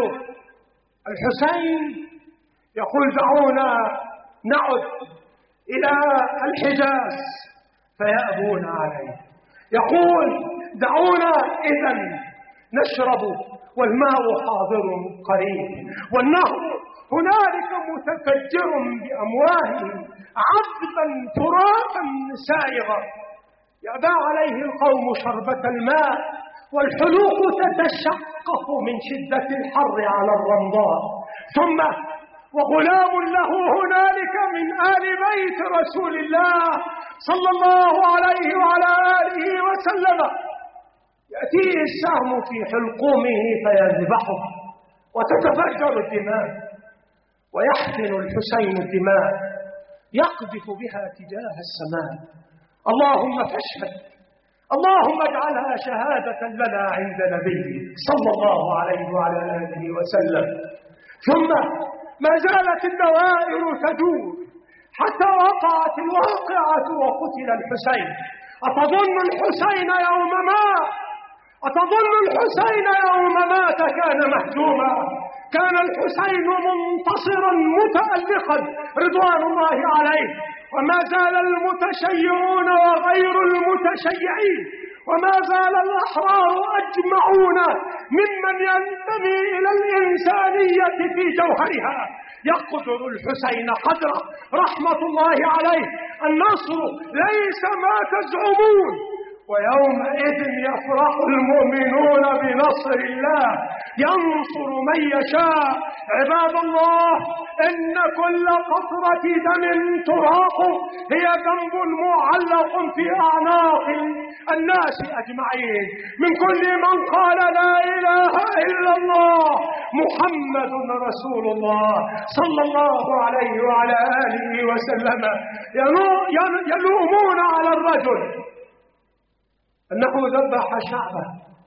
A: الحسين يقول دعونا نعد إلى الحجاز فيأبون عليه، يقول دعونا إذن نشرب والماء حاضر قريب والنهر هنالك متفجر بأمواهه عذبا ترابا سائغا. يأبى عليه القوم شربة الماء والحلوق تتشقق من شدة الحر على الرمضاء، ثم وغلام له هنالك من آل بيت رسول الله صلى الله عليه وعلى آله وسلم يأتيه السهم في حلقومه فيذبحه وتتفجر الدماء، ويحفن الحسين الدماء يقذف بها تجاه السماء. اللهم فاشهد، اللهم اجعلها شهادة لنا عند نبيك صلى الله عليه وعلى آله وسلم. ثم ما زالت الدوائر تدور حتى وقعت الواقعة وقتل الحسين. أتظن الحسين يوم مات أتظن الحسين يوم مات كان مهزوما؟ كان الحسين منتصرا متألقا رضوان الله عليه، وما زال المتشيعون وغير المتشيعين وما زال الأحرار أجمعون ممن ينتمي إلى الإنسانية في جوهرها يقدر الحسين قدره رحمة الله عليه. النصر ليس ما تزعمون، ويومئذ يفرح المؤمنون بنصر الله ينصر من يشاء. عباد الله، إن كل قطرة دم تراق هي ذنب معلق في أعناق الناس أجمعين، من كل من قال لا إله إلا الله محمد رسول الله صلى الله عليه وعلى آله وسلم. يلومون على الرجل أنه ذبح شعبه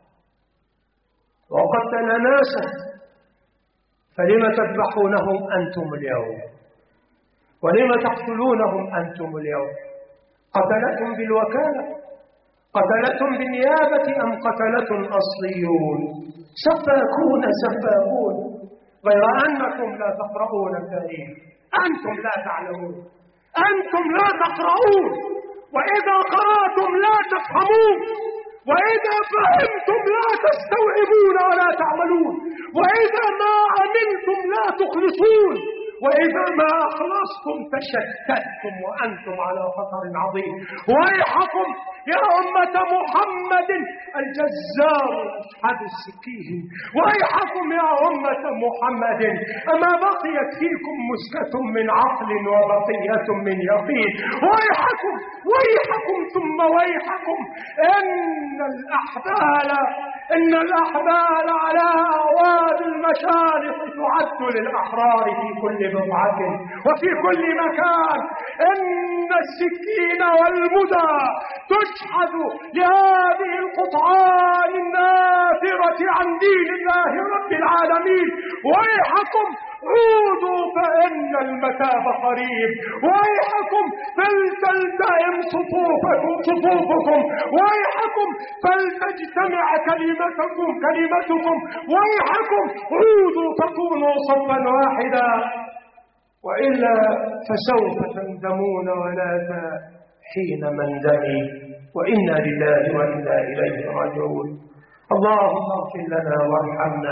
A: وقتل ناسا، فلم تذبحونهم أنتم اليوم؟ ولم تقتلونهم أنتم اليوم؟ قتلتم بالوكالة؟ قتلتم بالنيابة أم قتلتم أصليون؟ سفاكون سفاكون، غير أنكم لا تقرؤون التاريخ، أنتم لا تعلمون، أنتم لا تقرؤون، وإذا قرأتم لا تفهمون، وإذا فهمتم لا تستوعبون ولا تعملون، وإذا ما عملتم لا تخلصون، وإذا ما أخلصتم تشتتتم وأنتم على خطر عظيم. ويحكم يا أمة محمد الجزار أشحد السكين، ويحكم يا أمة محمد أما بقيت فيكم مسكة من عقل وبقية من يقين. ويحكم ويحكم ثم ويحكم إن الأحبال إن الأحبال على أعواد المشارق تعد للأحرار في كل بضعة وفي كل مكان. إن السكين والمدى تشحذ لهذه القطعان النافرة عن دين الله رب العالمين. ويحكم عودوا فإن المتاب قريب. ويحكم فلتلتئم صفوفكم صفوفكم. ويحكم فلتجتمع كلمتكم كلمتكم. ويحكم عودوا فكونوا صفا واحدا، وإلا فسوف تندمون ولا حين مندمي. وإنا لله وإنا إليه راجعون. اللهم اغفر لنا وارحمنا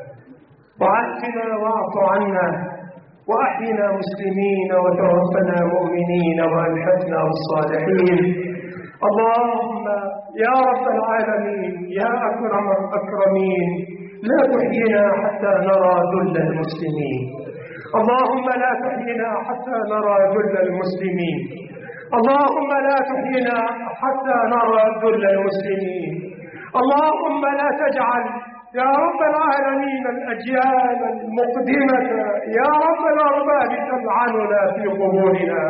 A: وعافنا واعف عنا وأحينا مسلمين وتوفنا مؤمنين وألحقنا بالصالحين. اللهم يا رب العالمين يا أكرم الأكرمين لا تحيينا حتى نرى ذل المسلمين. اللهم لا تحيينا حتى نرى ذل المسلمين. اللهم لا تحيينا حتى نرى ذل المسلمين. اللهم لا تجعل يا رب العالمين الأجيال المقدمة يا رب الأرباب تلعننا في قبورنا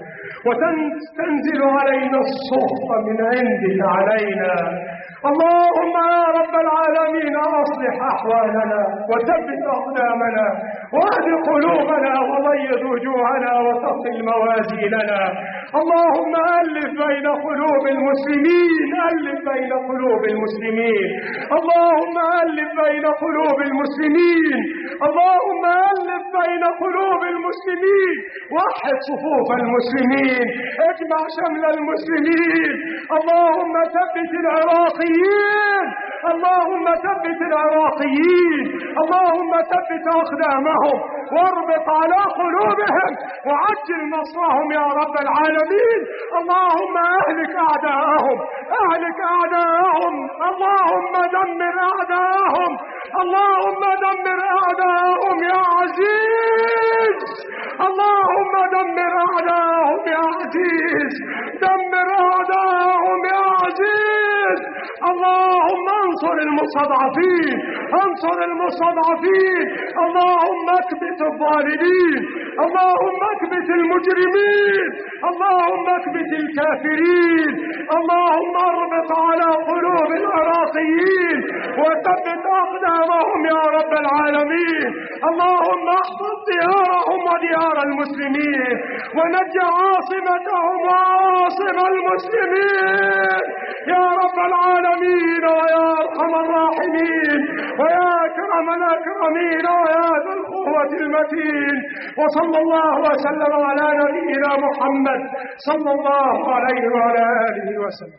A: وتنزل علينا السخط من عندك علينا. اللهم يا رب العالمين أصلح أحوالنا وثبت أقدامنا واهد قلوبنا وبيض وجوهنا وثقل موازيننا. اللهم ألف بين قلوب المسلمين ألف بين قلوب المسلمين. اللهم ألف بين قلوب المسلمين. اللهم ألف بين قلوب المسلمين. وحد صفوف المسلمين. اجمع شمل المسلمين. اللهم ثبت العراقيين. اللهم ثبت العراقيين. اللهم ثبت أقدامهم واربط على قلوبهم وعجل نصرهم يا رب العالمين. اللهم أهلك أعداءهم أهلك أعداءهم. اللهم دمر أعداءهم. اللهم دمر أعداءهم يا عزيز. اللهم دمر أعداءهم يا عزيز. دمر أعداءهم يا عزيز. اللهم انصر المستضعفين انصر المستضعفين. اللهم اكبت الظالمين. اللهم اكبت المجرمين. اللهم اكبت الكافرين. اللهم اربط على قلوب العراقيين وثبت أقدامهم يا رب العالمين. اللهم احفظ ديارهم وديار المسلمين ونجّ عاصمتهم وعاصم المسلمين يا رب العالمين ويا أرحم الراحمين ويا أكرم الأكرمين ويا ذا القوة المتين. وصلى الله وسلم على نبينا محمد صلى الله عليه وعلى آله وسلم.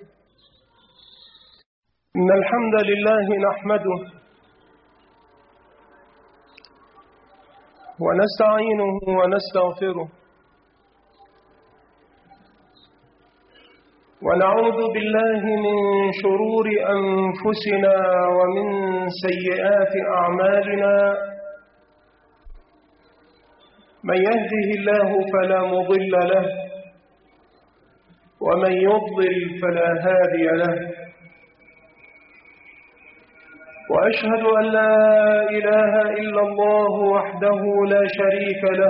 A: إن الحمد لله نحمده ونستعينه ونستغفره ونعوذ بالله من شرور أنفسنا ومن سيئات أعمالنا. من يهده الله فلا مضل له ومن يضلل فلا هادي له. وأشهد أن لا إله إلا الله وحده لا شريك له.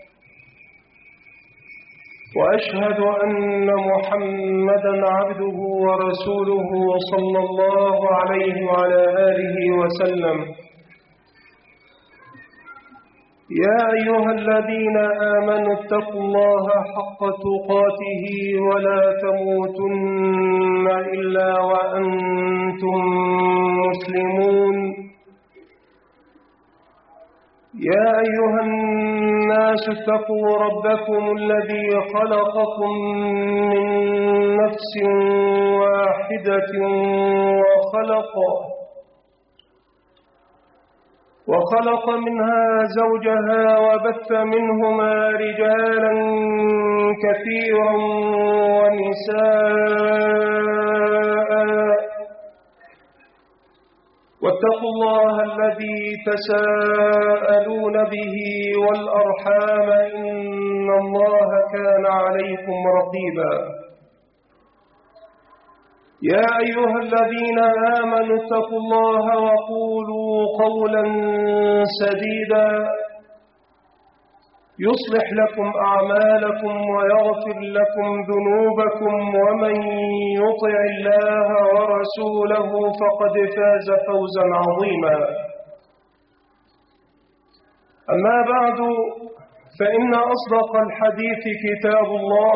A: وأشهد أن محمدًا عبده ورسوله صلى الله عليه وعلى آله وسلم. يا أيها الذين آمنوا اتقوا الله حق تقاته ولا تموتن إلا وأنتم مسلمون. يا أيها الناس اتقوا ربكم الذي خلقكم من نفس واحدة وخلق وخلق منها زوجها وبث منهما رجالا كثيرا ونساء. واتقوا الله الذي تساءلون به والأرحام إن الله كان عليكم رقيبا. يا أيها الذين آمنوا اتقوا الله وقولوا قولا سديدا يصلح لكم أعمالكم ويغفر لكم ذنوبكم ومن يطع الله ورسوله فقد فاز فوزا عظيما. أما بعد، فإن أصدق الحديث كتاب الله،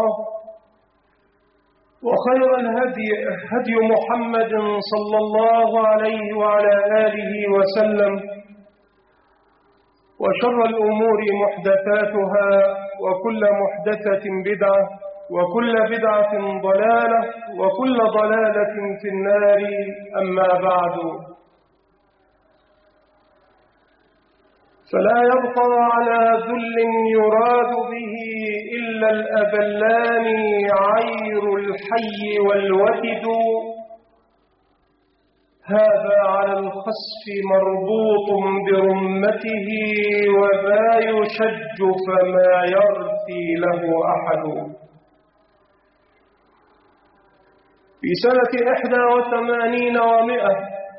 A: وخير الهدي هدي محمد صلى الله عليه وعلى آله وسلم، وشر الأمور محدثاتها، وكل محدثة بدعة، وكل بدعة ضلالة، وكل ضلالة في النار. أما بعد، فلا يبقى على ذل يراد به إلا الأذلان عير الحي والودد، هذا على الخسف مربوط برمته، وذا يشج فما يرثي له أحد. في سنة إحدى وثمانين ومئة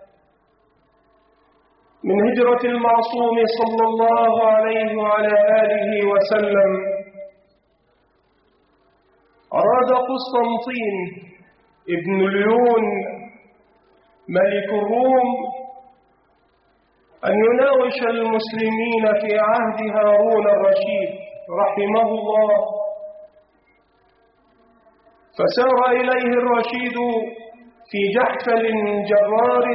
A: من هجرة المعصوم صلى الله عليه وعلى آله وسلم، أراد قسطنطين ابن ليون ملك الروم أن يناوش المسلمين في عهد هارون الرشيد رحمه الله، فسار إليه الرشيد في جحفل جرار،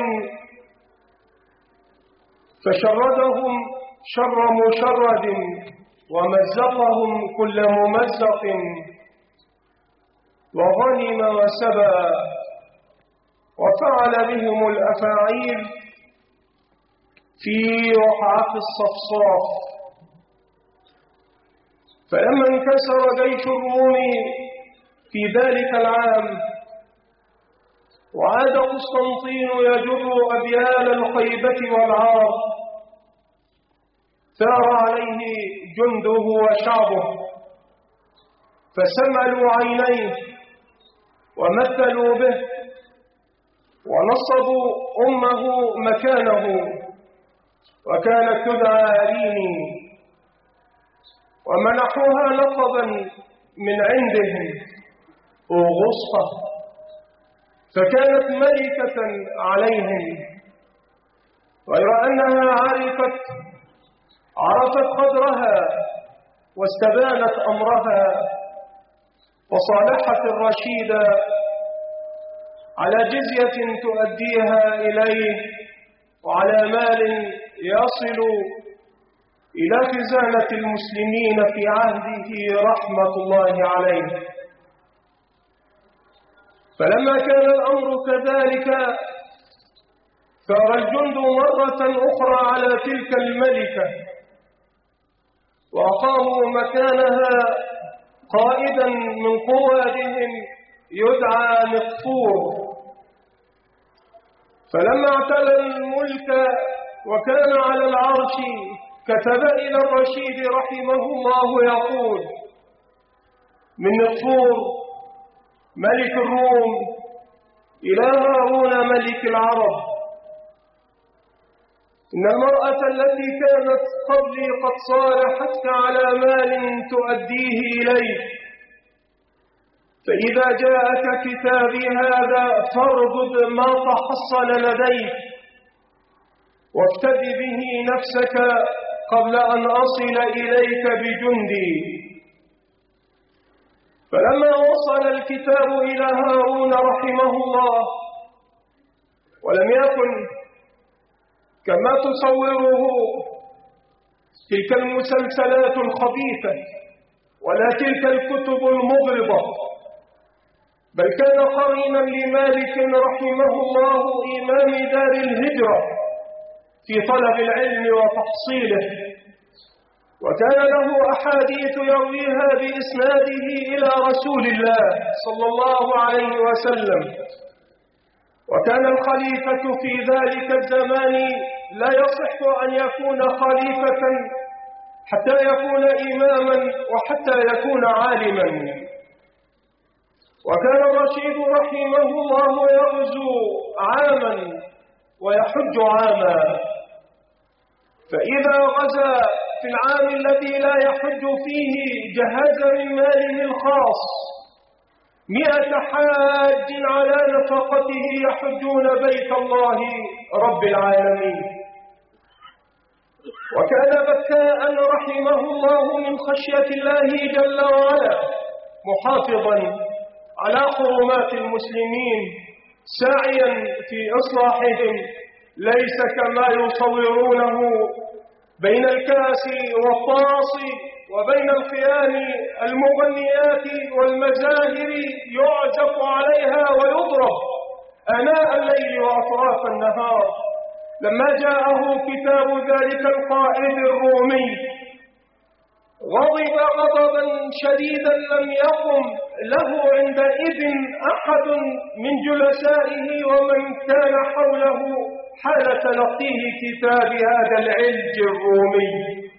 A: فشردهم شر مشرد ومزقهم كل ممزق، وغنم وسبى وفعل بهم الأفاعيل في وقعة الصفصاف. فلما انكسر جيش الروم في ذلك العام، وعاد قسطنطين يجر أبيال الخيبة والعرب، ثار عليه جنده وشعبه، فسملوا عينيه ومثلوا به، ونصبوا أمه مكانه، وكانت تدعى ريني، ومنحوها لقبا من عندهم أوغسطة، فكانت ملكة عليهم، غير أنها عرفت عرفت قدرها واستبانت أمرها، وصالحت الرشيد على جزية تؤديها إليه، وعلى مال يصل إلى خزانة المسلمين في عهده رحمة الله عليه. فلما كان الأمر كذلك، ثار الجند مرة أخرى على تلك الملكة، وأقاموا مكانها قائدا من قوادهم يدعى نقفور. فلما اعتلى الملك وكان على العرش، كتب إلى الرشيد رحمه الله يقول: من نقفور ملك الروم إلى هارون ملك العرب، إن المرأة التي كانت قبلي قد صالحتك على مال تؤديه إليه، فإذا جاءك كتابي هذا فاردد ما تحصل لديك، وافتد به نفسك قبل أن أصل إليك بجندي. فلما وصل الكتاب إلى هارون رحمه الله، ولم يكن كما تصوره تلك المسلسلات الخبيثة ولا تلك الكتب المغرضة، بل كان قرينا لمالك رحمه الله إمام دار الهجرة في طلب العلم وتحصيله، وكان له أحاديث يرويها بإسناده إلى رسول الله صلى الله عليه وسلم. وكان الخليفة في ذلك الزمان لا يصح أن يكون خليفة حتى يكون إماما وحتى يكون عالما. وكان الرشيد رحمه الله يغزو عاما ويحج عاما، فإذا غزا في العام الذي لا يحج فيه جهز من ماله الخاص مئة حاج على نفقته يحجون بيت الله رب العالمين. وكان بكاء رحمه الله من خشية الله جل وعلا محافظا على حرمات المسلمين ساعيا في إصلاحهم، ليس كما يصورونه بين الكاس والطاس وبين الخيام المغنيات والمزاهر يعزف عليها ويضرب آناء الليل وأطراف النهار. لما جاءه كتاب ذلك القائد الرومي غضب غضبا شديدا لم يقم له عندئذ أحد من جلسائه ومن كان حوله حال تلقيه كتاب هذا العلج الرومي.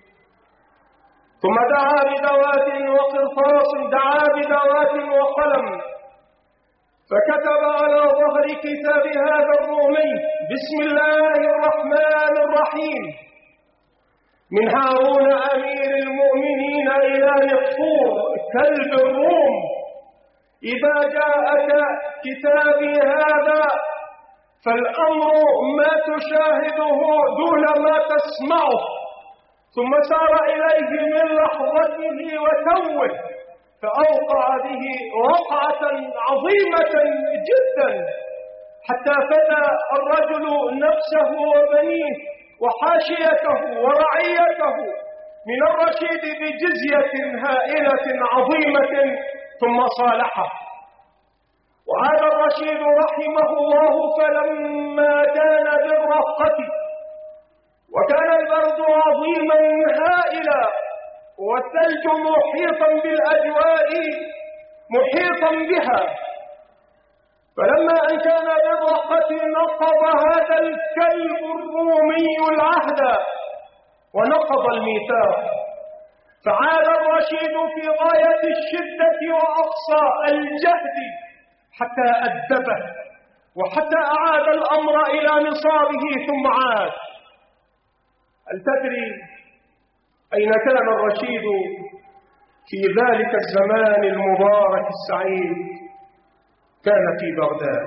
A: ثم دعا بدوات وقرطاس دعا بدوات وقلم فكتب على ظهر كتاب هذا الرومي: بسم الله الرحمن الرحيم، من هارون أمير المؤمنين إلى نقفور كلب الروم، إذا جاءك كتابي هذا فالأمر ما تشاهده دون ما تسمعه. ثم سار إليه من لحظته وتوه فأوقع به وقعة عظيمة جدا حتى فدى الرجل نفسه وبنيه وحاشيته ورعيته من الرشيد بجزية هائلة عظيمة ثم صالحه. وهذا الرشيد رحمه الله فلما كان بالرقة وكان البرد عظيما هائلا والثلج محيطا بالأجواء محيطا بها، فلما أن كان بالرقة نقض هذا الكلب الرومي العهد ونقض الميثاق، فعاد الرشيد في غاية الشدة وأقصى الجهد حتى أدبه وحتى أعاد الأمر إلى نصابه ثم عاد. هل تدري أين كان الرشيد في ذلك الزمان المبارك السعيد؟ كان في بغداد،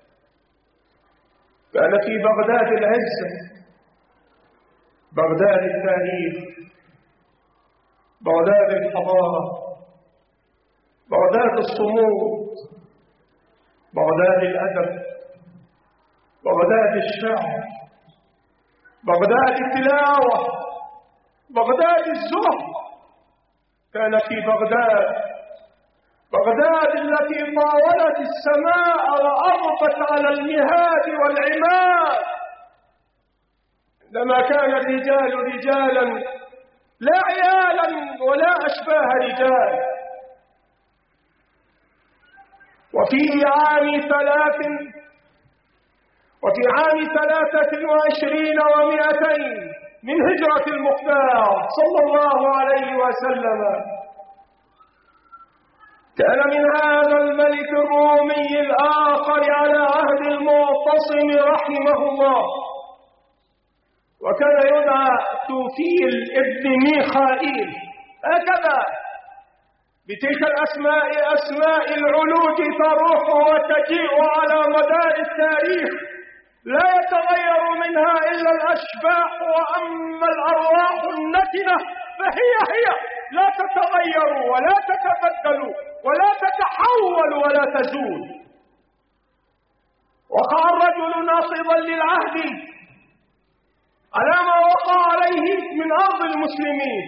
A: كان في بغداد العزة، بغداد التاريخ، بغداد الحضارة، بغداد الصمود، بغداد الأدب، بغداد الشعر، بغداد التلاوة، بغداد الزهد. كان في بغداد، بغداد التي طاولت السماء وأرقت على المهاد والعماد، عندما كان الرجال رجالا لا عيالا ولا أشباه رجال. وفي عام ثلاث وفي عام ثلاثة وعشرين ومئتين من هجرة المختار صلى الله عليه وسلم كان من هذا الملك الرومي الآخر على عهد المعتصم رحمه الله، وكان يدعى توفيل ابن ميخائيل، هكذا بتلك الأسماء أسماء العلوج تروح وتجيء على مدار التاريخ، لا يتغير منها إلا الأشباح، وأما الأرواح النتنة فهي هي لا تتغير ولا تتبدل ولا تتحول ولا تزول. وقع الرجل ناصبا للعهد على ما وقع عليه من أرض المسلمين،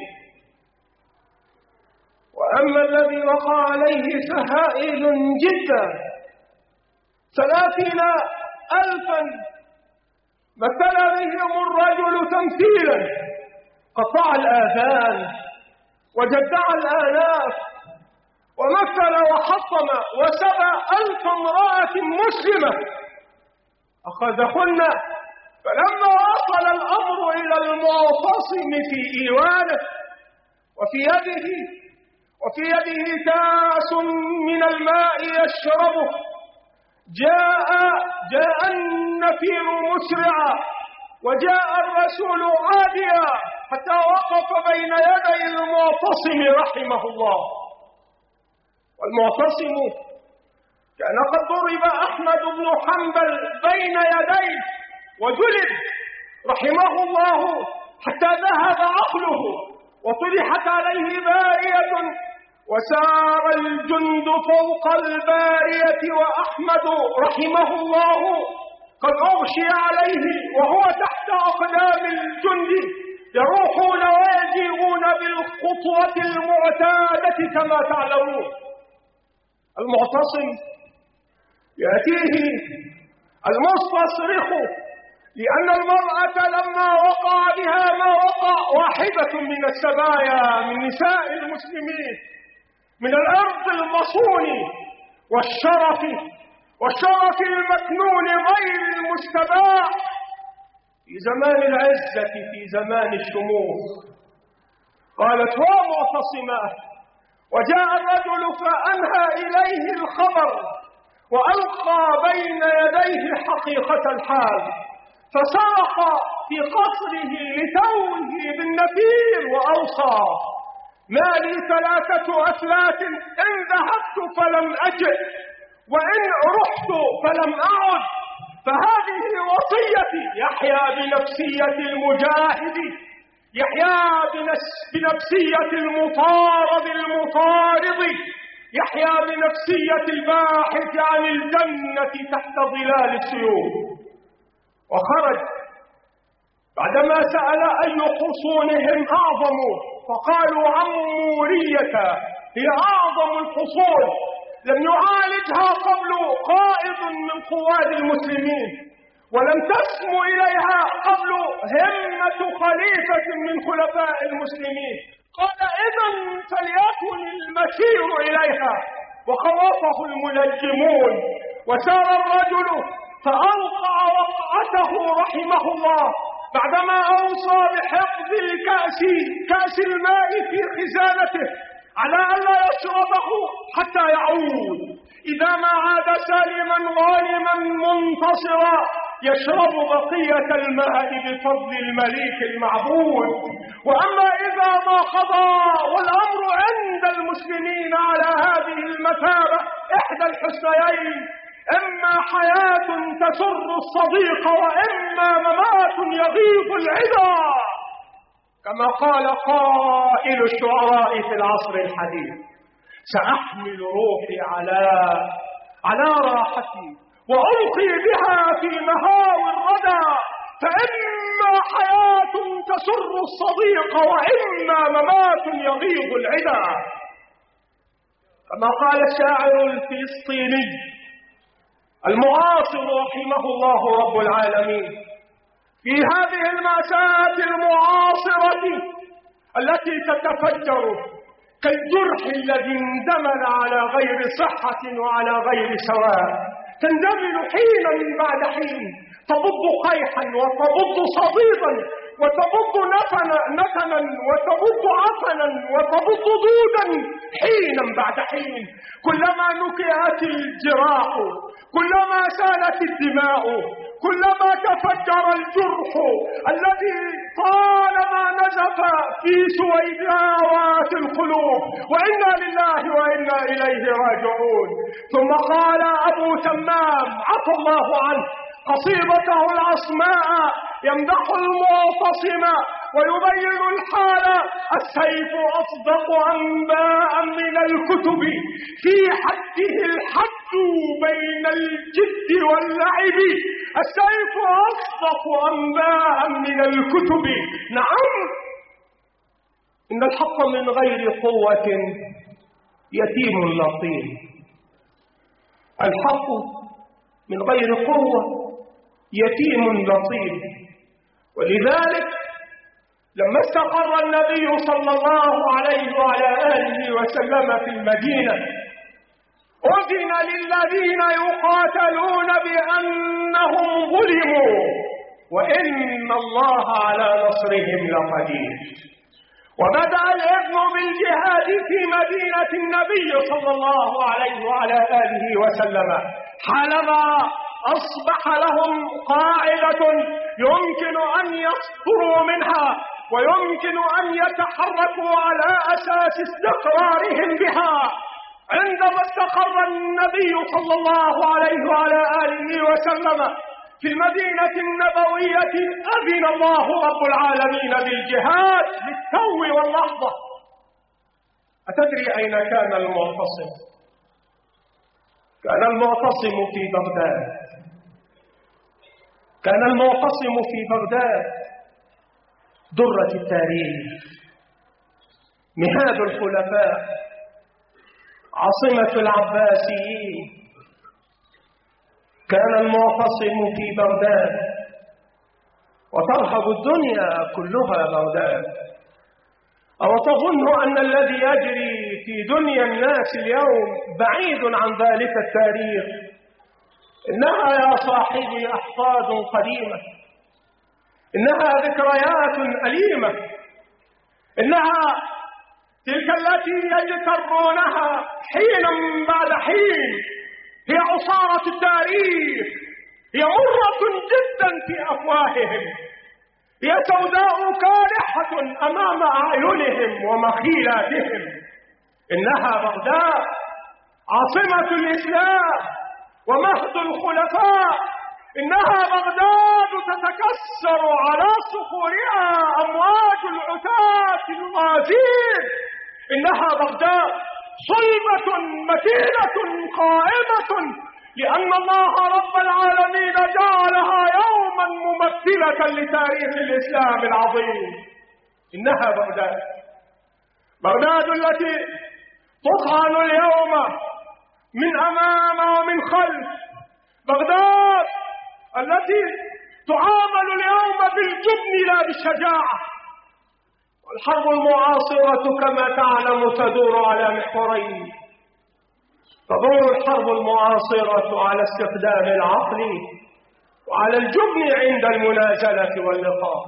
A: وأما الذي وقع عليه فهائل جدا. ثلاثين ألفا مثل بهم الرجل تمثيلا، قطع الآذان وجدع الآلاف ومثل وحطم وسبى ألف امرأة مسلمة أخذهن. فلما وصل الأمر إلى المعتصم في إيوانه وفي يده وفي يده كاس من الماء يشربه، جاء جاء النفير مسرعا وجاء الرسول عاديا حتى وقف بين يدي المعتصم رحمه الله. والمعتصم كان قد ضرب أحمد بن حنبل بين يديه وجلد رحمه الله حتى ذهب عقله وطرحت عليه بارية، وسار الجند فوق البارية وأحمد رحمه الله قد أغشي عليه وهو تحت أقدام الجند، يروحون ويجيئون بالخطوة المعتادة كما تعلمون. المعتصم يأتيه المستصرخ لأن المرأة لما وقع بها ما وقع واحدة من السبايا من نساء المسلمين من الأرض المصون والشرف والشرف المكنون غير المستباح في زمان العزة في زمان الشموخ. قالت هو معتصمة، وجاء الرجل فأنهى إليه الخبر وألقى بين يديه حقيقة الحال، فصرخ في قصره لتوه بالنفير وأوصى: ما لي ثلاثة أثلاث، إن ذهبت فلم أجد، وإن رحت فلم أعد، فهذه وصيتي. يحيا بنفسية المجاهد، يحيا بنفسية المطارد المطارد، يحيا بنفسية الباحث عن الجنة تحت ظلال السيوف. وخرج بعدما سأل أي حصونهم أعظم، فقالوا عمورية هي أعظم الحصون، لم يعالجها قبل قائد من قواد المسلمين، ولم تسم إليها قبل همة خليفة من خلفاء المسلمين. قال إذن فليكن المسير إليها، وخوفه المنجمون. وسار الرجل فأوقع وقعته رحمه الله بعدما أوصى بحفظ الكأس كأس الماء في خزانته على ألا يشربه حتى يعود، إذا ما عاد سالما غانما منتصرا يشرب بقية الماء بفضل المليك المعبود. وأما إذا ما قضى والأمر عند المسلمين على هذه المثابة إحدى الحسنيين: إما حياة تسر الصديق وإما ممات يغيظ العدا، كما قال قائل الشعراء في العصر الحديث: سأحمل روحي على على راحتي وألقي بها في مهاوي الردى، فإما حياة تسر الصديق وإما ممات يغيظ العدا. كما قال الشاعر الفلسطيني المعاصر رحمه الله رب العالمين: في هذه المأساة المعاصرة التي تتفجر كالجرح الذي اندمل على غير صحة وعلى غير سواء، تندمل حينا بعد حين، تبض قيحا وتبض صديدا وتبض نتنا, نتنا وتبض عفنا وتبض دودا حينا بعد حين. كلما نكئت الجراح، كلما سالت الدماء، كلما تفجر الجرح الذي طالما نزف في سويداوات القلوب، وإنا لله وإنا إليه راجعون. ثم قال أبو تمام عفى الله عنه قصيدته العصماء يمدح المعتصم ويبين الحال: السيف أصدق أنباء من الكتب، في حده الحد بين الجد واللعب. السيف أصدق أنباء من الكتب. نعم، إن الحق من غير قوة يتيم لطيم. الحق من غير قوة يتيم لطيف. ولذلك لما استقر النبي صلى الله عليه وعلى آله وسلم في المدينة أذن للذين يقاتلون بأنهم ظلموا وإن الله على نصرهم لقدير. وبدأ الإذن بالجهاد في مدينة النبي صلى الله عليه وعلى آله وسلم حالما أصبح لهم قاعدة يمكن أن يصدروا منها، ويمكن أن يتحركوا على أساس استقرارهم بها عندما استقر النبي صلى الله عليه وعلى آله وسلم في المدينة النبوية. أذن الله رب العالمين بالجهاد للتو واللحظة. أتدري أين كان المعتصم؟ كان المعتصم في بغداد. كان المعتصم في بغداد درة التاريخ، مهاد الخلفاء، عاصمة العباسيين. كان المعتصم في بغداد، وترهب الدنيا كلها بغداد. أو تظن أن الذي يجري في دنيا الناس اليوم بعيد عن ذلك التاريخ؟ إنها يا صاحبي أحفاد قديمة، إنها ذكريات أليمة، إنها تلك التي يجترونها حينا بعد حين. هي عصارة التاريخ، هي مرة جدا في أفواههم، هي سوداء كالحة أمام أعينهم ومخيلاتهم. إنها بغداد عاصمة الإسلام ومهد الخلفاء. إنها بغداد تتكسر على صخورها أمواج العتاة الغازين. إنها بغداد صلبة متينة قائمة، لأن الله رب العالمين جعلها يوما ممثلة لتاريخ الإسلام العظيم. إنها بغداد، بغداد التي تطعن اليوم من أمام ومن خلف، بغداد التي تعامل اليوم بالجبن لا بالشجاعة. والحرب المعاصرة كما تعلم تدور على محورين. تدور الحرب المعاصرة على استخدام العقل وعلى الجبن عند المنازلة واللقاء.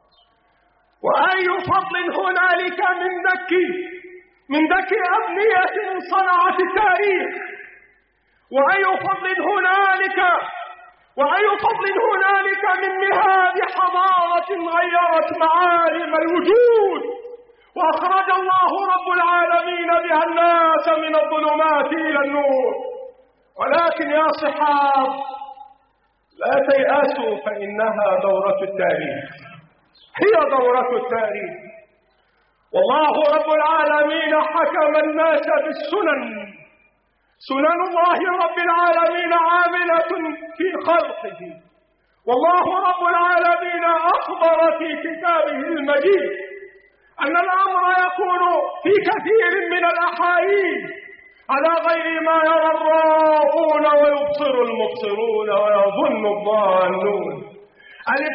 A: وأي فضل هنالك من ذكي من ذكي أبنية صنعت التاريخ، وأي فضل هنالك وأي فضل هنالك من مهاد حضارة غيرت معالم الوجود، وأخرج الله رب العالمين بها الناس من الظلمات إلى النور. ولكن يا صحاب لا تيأسوا، فإنها دورة التاريخ، هي دورة التاريخ. والله رب العالمين حكم الناس بالسنن. سنن الله رب العالمين عاملة في خلقه. والله رب العالمين أخبر في كتابه المجيد أن الأمر يكون في كثير من الأحايين على غير ما يرى الراؤون ويبصر المبصرون ويظن الظانون. ألف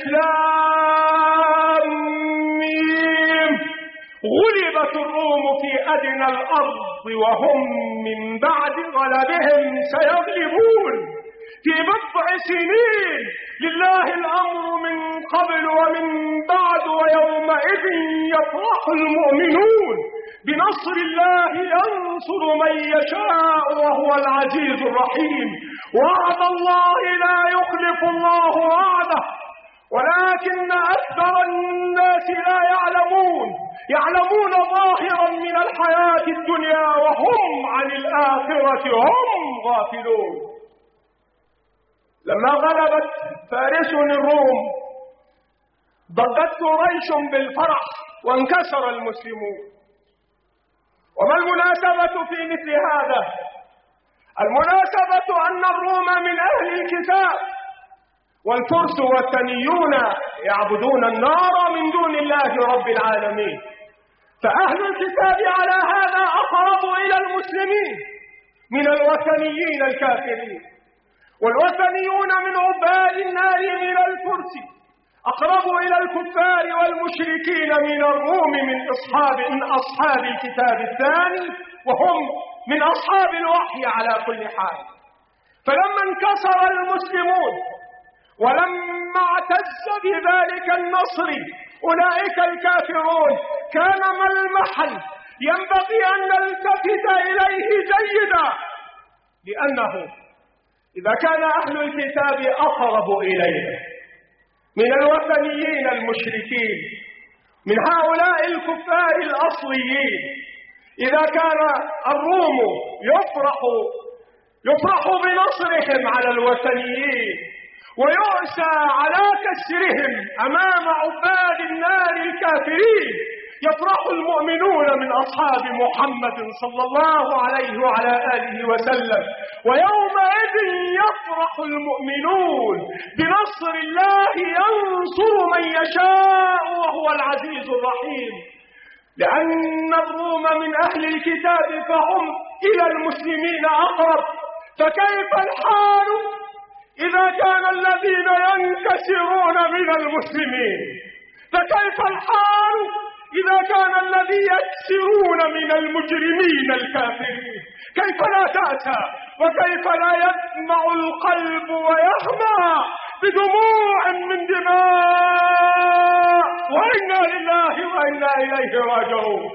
A: لام ميم. غلبت الروم في أدنى الأرض وهم من بعد غلبهم سيغلبون في بضع سنين. لله الأمر من قبل ومن بعد، ويومئذ يفرح المؤمنون بنصر الله ينصر من يشاء وهو العزيز الرحيم. وعد الله لا يخلف الله وعده، ولكن أكثر الناس لا يعلمون يعلمون ظاهرا من الحياة الدنيا وهم عن الآخرة هم غافلون. لما غلبت فارس الروم ضجت قريش بالفرح وانكسر المسلمون. وما المناسبة في مثل هذا؟ المناسبة أن الروم من أهل الكتاب، والفرس والثنيون يعبدون النار من دون الله رب العالمين. فأهل الكتاب على هذا أقرب إلى المسلمين من الوثنيين الكافرين، والوثنيون من عباد النار من الفرس أقرب إلى الكفار والمشركين من الروم من أصحاب من أصحاب الكتاب الثاني، وهم من أصحاب الوحي على كل حال. فلما انكسر المسلمون ولما اعتز بذلك النصر أولئك الكافرون، كان ملمحا ينبغي أن نلتفت إليه جيدا، لأنه إذا كان أهل الكتاب أقرب إليه من الوثنيين المشركين، من هؤلاء الكفار الأصليين إذا كان الروم يفرح يفرح بنصرهم على الوثنيين ويؤسى على كسرهم أمام عباد النار الكافرين، يفرح المؤمنون من أصحاب محمد صلى الله عليه وعلى آله وسلم. ويومئذ يفرح المؤمنون بنصر الله ينصر من يشاء وهو العزيز الرحيم، لأن الروم من أهل الكتاب فهم إلى المسلمين أقرب. فكيف الحال إذا كان الذين ينكسرون من المسلمين؟ فكيف الحال إذا كان الذي يكسرون من المجرمين الكافرين؟ كيف لا تأسى وكيف لا يدمع القلب ويهمى بدموع من دماء؟ وإنا لله وإنا إليه راجعون.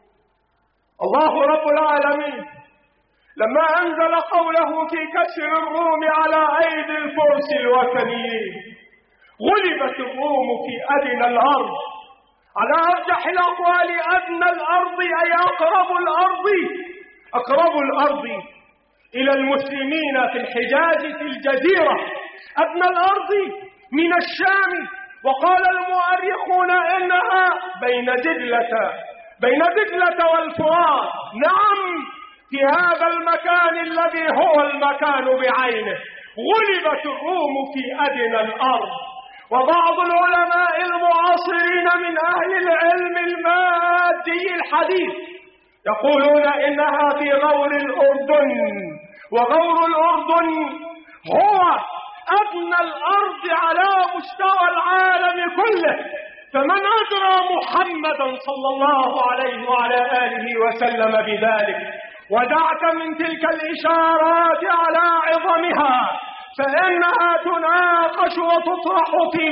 A: الله رب العالمين لما أنزل قوله في كسر الروم على أيدي الفرس الوثنيين، غلبت الروم في أدنى الأرض، على أرجح الأقوال أدنى الأرض أي أقرب الأرض، أقرب الأرض إلى المسلمين في الحجاز في الجزيرة، أدنى الأرض من الشام. وقال المؤرخون إنها بين دجلة بين دجلة والفرات. نعم، في هذا المكان الذي هو المكان بعينه غلبت الروم في أدنى الأرض. وبعض العلماء المعاصرين من أهل العلم المادي الحديث يقولون إنها في غور الأردن، وغور الأردن هو أدنى الأرض على مستوى العالم كله. فمن أدرى محمدا صلى الله عليه وعلى آله وسلم بذلك؟ ودعك من تلك الإشارات على عظمها، فإنها تناقش وتطرح في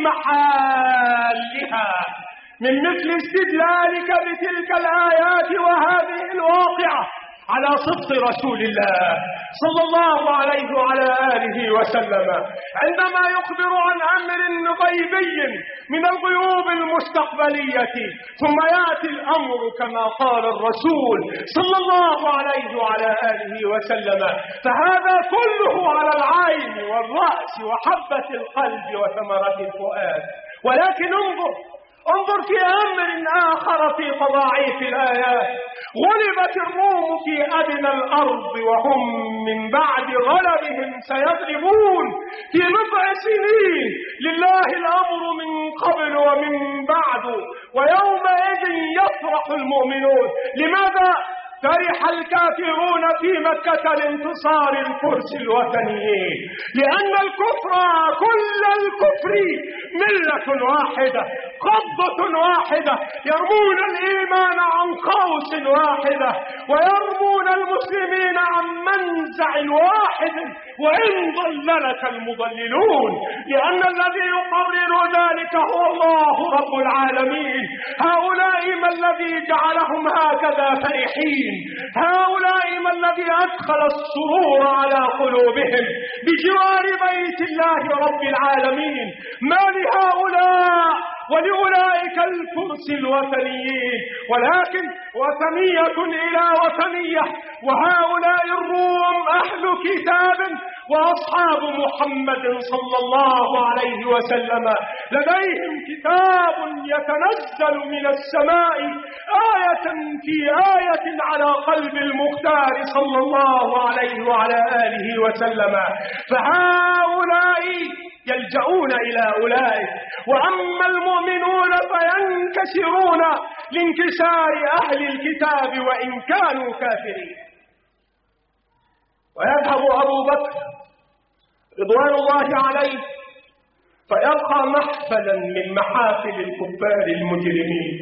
A: محلها، من مثل استدلالك بتلك الآيات وهذه الواقعة على صدق رسول الله صلى الله عليه وعلى آله وسلم عندما يخبر عن أمر غيبي من الغيوب المستقبلية، ثم يأتي الأمر كما قال الرسول صلى الله عليه وعلى آله وسلم. فهذا كله على العين والرأس وحبة القلب وثمرة الفؤاد. ولكن انظر انظر في أمر آخر في تضاعيف الآيات. غلبت الروم في أدنى الأرض وهم من بعد غلبهم سيغلبون في بضع سنين، لله الأمر من قبل ومن بعد، ويومئذ يفرح المؤمنون. لماذا فرح الكافرون في مكة لانتصار الفرس الوثنيين؟ لأن الكفر كل الكفر ملة واحدة، قبضة واحدة، يرمون الإيمان عن قوس واحدة، ويرمون المسلمين عن منزع واحد، وإن ضللك المضللون، لأن الذي يقرر ذلك هو الله رب العالمين. هؤلاء ما الذي جعلهم هكذا فرحين؟ هؤلاء ما الذي أدخل السرور على قلوبهم بجوار بيت الله رب العالمين؟ ما لهؤلاء ولأولئك الفرس الوثنيين، ولكن وثنية إلى وثنية. وهؤلاء الروم أهل كتاب وأصحاب محمد صلى الله عليه وسلم لديهم كتاب يتنزل من السماء آية في آية على قلب المختار صلى الله عليه وعلى آله وسلم. فهؤلاء يلجؤون إلى أولئك، وأما المؤمنون فينكسرون لانكسار أهل الكتاب وإن كانوا كافرين. ويذهب أبو بكر رضوان الله عليه فيلقى محفلا من محافل الكفار المجرمين،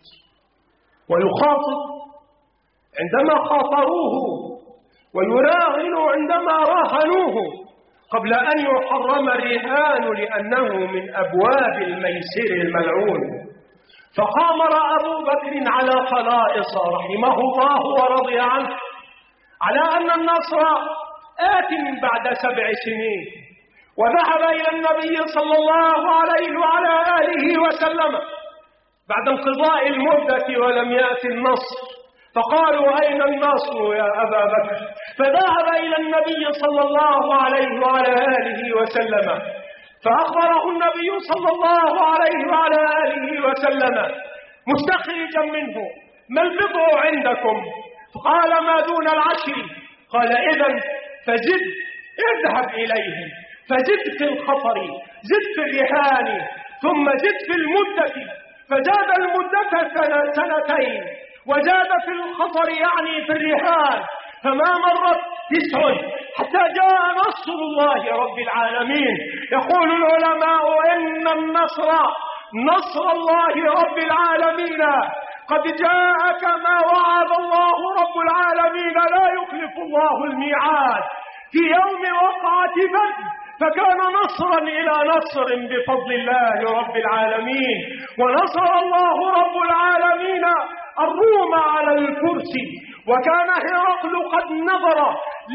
A: ويخاطب عندما خاطروه، ويراهن عندما راهنوه، قبل أن يحرم الرهان لأنه من أبواب الميسر الملعون. فقامر أبو بكر على خلائص رحمه الله ورضي عنه على أن النصر آت بعد سبع سنين، وذهب إلى النبي صلى الله عليه وعلى آله وسلم بعد انقضاء المدة ولم يأتي النصر، فقالوا أين النصر يا أبا بكر؟ فذهب إلى النبي صلى الله عليه وعلى آله وسلم، فأخبره النبي صلى الله عليه وعلى آله وسلم مستخرجا منه: ما البضع عندكم؟ فقال: ما دون العشر. قال: إذن فزد، اذهب إليه فزد في الخطر، زد في الرهان، ثم زد في المدة. فزاد المدة سنة سنتين، وزاد في الخطر يعني في الرهان، فما مرت تسع حتى جاء نصر الله رب العالمين. يقول العلماء إن النصر نصر الله رب العالمين قد جاء كما وعد الله رب العالمين، لا يخلف الله الميعاد. في يوم وقعة بدر فكان نصرا إلى نصر بفضل الله رب العالمين، ونصر الله رب العالمين الروم على الفرس، وكان هرقل قد نظر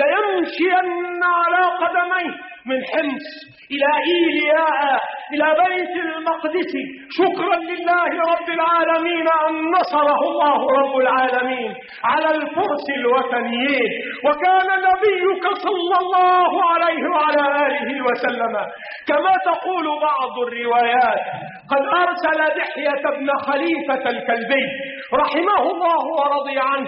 A: ليمشين على قدميه من حمص إلى إيلياء إلى بيت المقدس شكرا لله رب العالمين أن نصره الله رب العالمين على الفرس الوثنيين. وكان نبيك صلى الله عليه وعلى آله وسلم كما تقول بعض الروايات قد أرسل دحية بن خليفة الكلبي رحمه الله ورضي عنه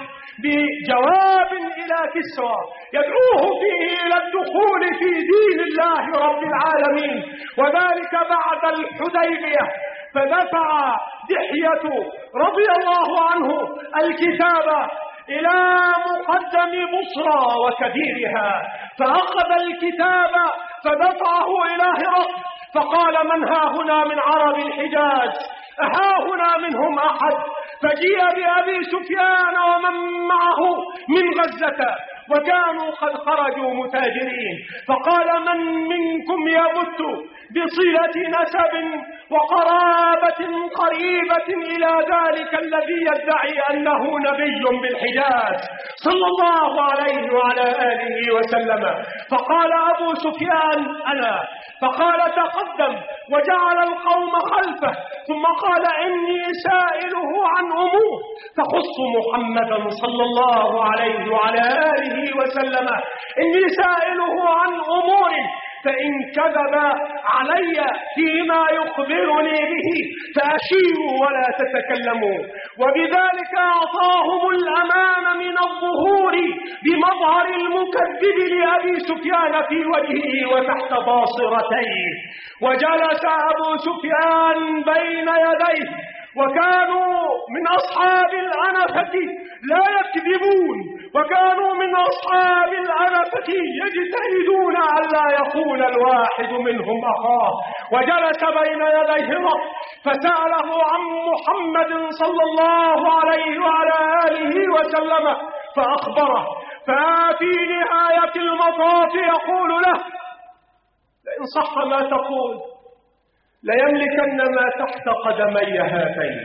A: بجواب إلى كسرى يدعوه فيه إلى الدخول في دين الله رب العالمين، وذلك بعد الحديبية. فدفع دحية رضي الله عنه الكتاب إلى مقدم بصرى وكبيرها، فأخذ الكتاب فدفعه إلى هرقل فقال: من ها هنا من عرب الحجاز؟ أها هنا منهم أحد؟ فجيء بأبي سفيان ومن معه من غزة، وكانوا قد خرجوا متاجرين، فقال: من منكم يبت بصلة نسب وقرابة قريبة إلى ذلك الذي يدعي أنه نبي بالحجاز صلى الله عليه وعلى آله وسلم؟ فقال أبو سفيان: أنا. فقال: تقدم، وجعل القوم خلفه، ثم قال: إني سائله عن أمور تخص محمدا صلى الله عليه وعلى آله وسلم، إني سائله عن أمور فإن كذب علي فيما يخبرني به فأشيروا ولا تتكلموا. وبذلك أعطاهم الأمان من الظهور بمظهر المكذب لأبي سفيان في وجهه وتحت باصرتيه. وجلس أبو سفيان بين يديه، وكانوا من أصحاب الأنفة لا يكذبون، وكانوا من أصحاب الأنفة يجتهدون ألا يكون الواحد منهم أخاه. وجلس بين يديه فسأله عن محمد صلى الله عليه وعلى آله وسلم فأخبره، ففي نهاية المطاف يقول له: لئن صح ما تقول ليملكن ما تحت قدمي هاتين،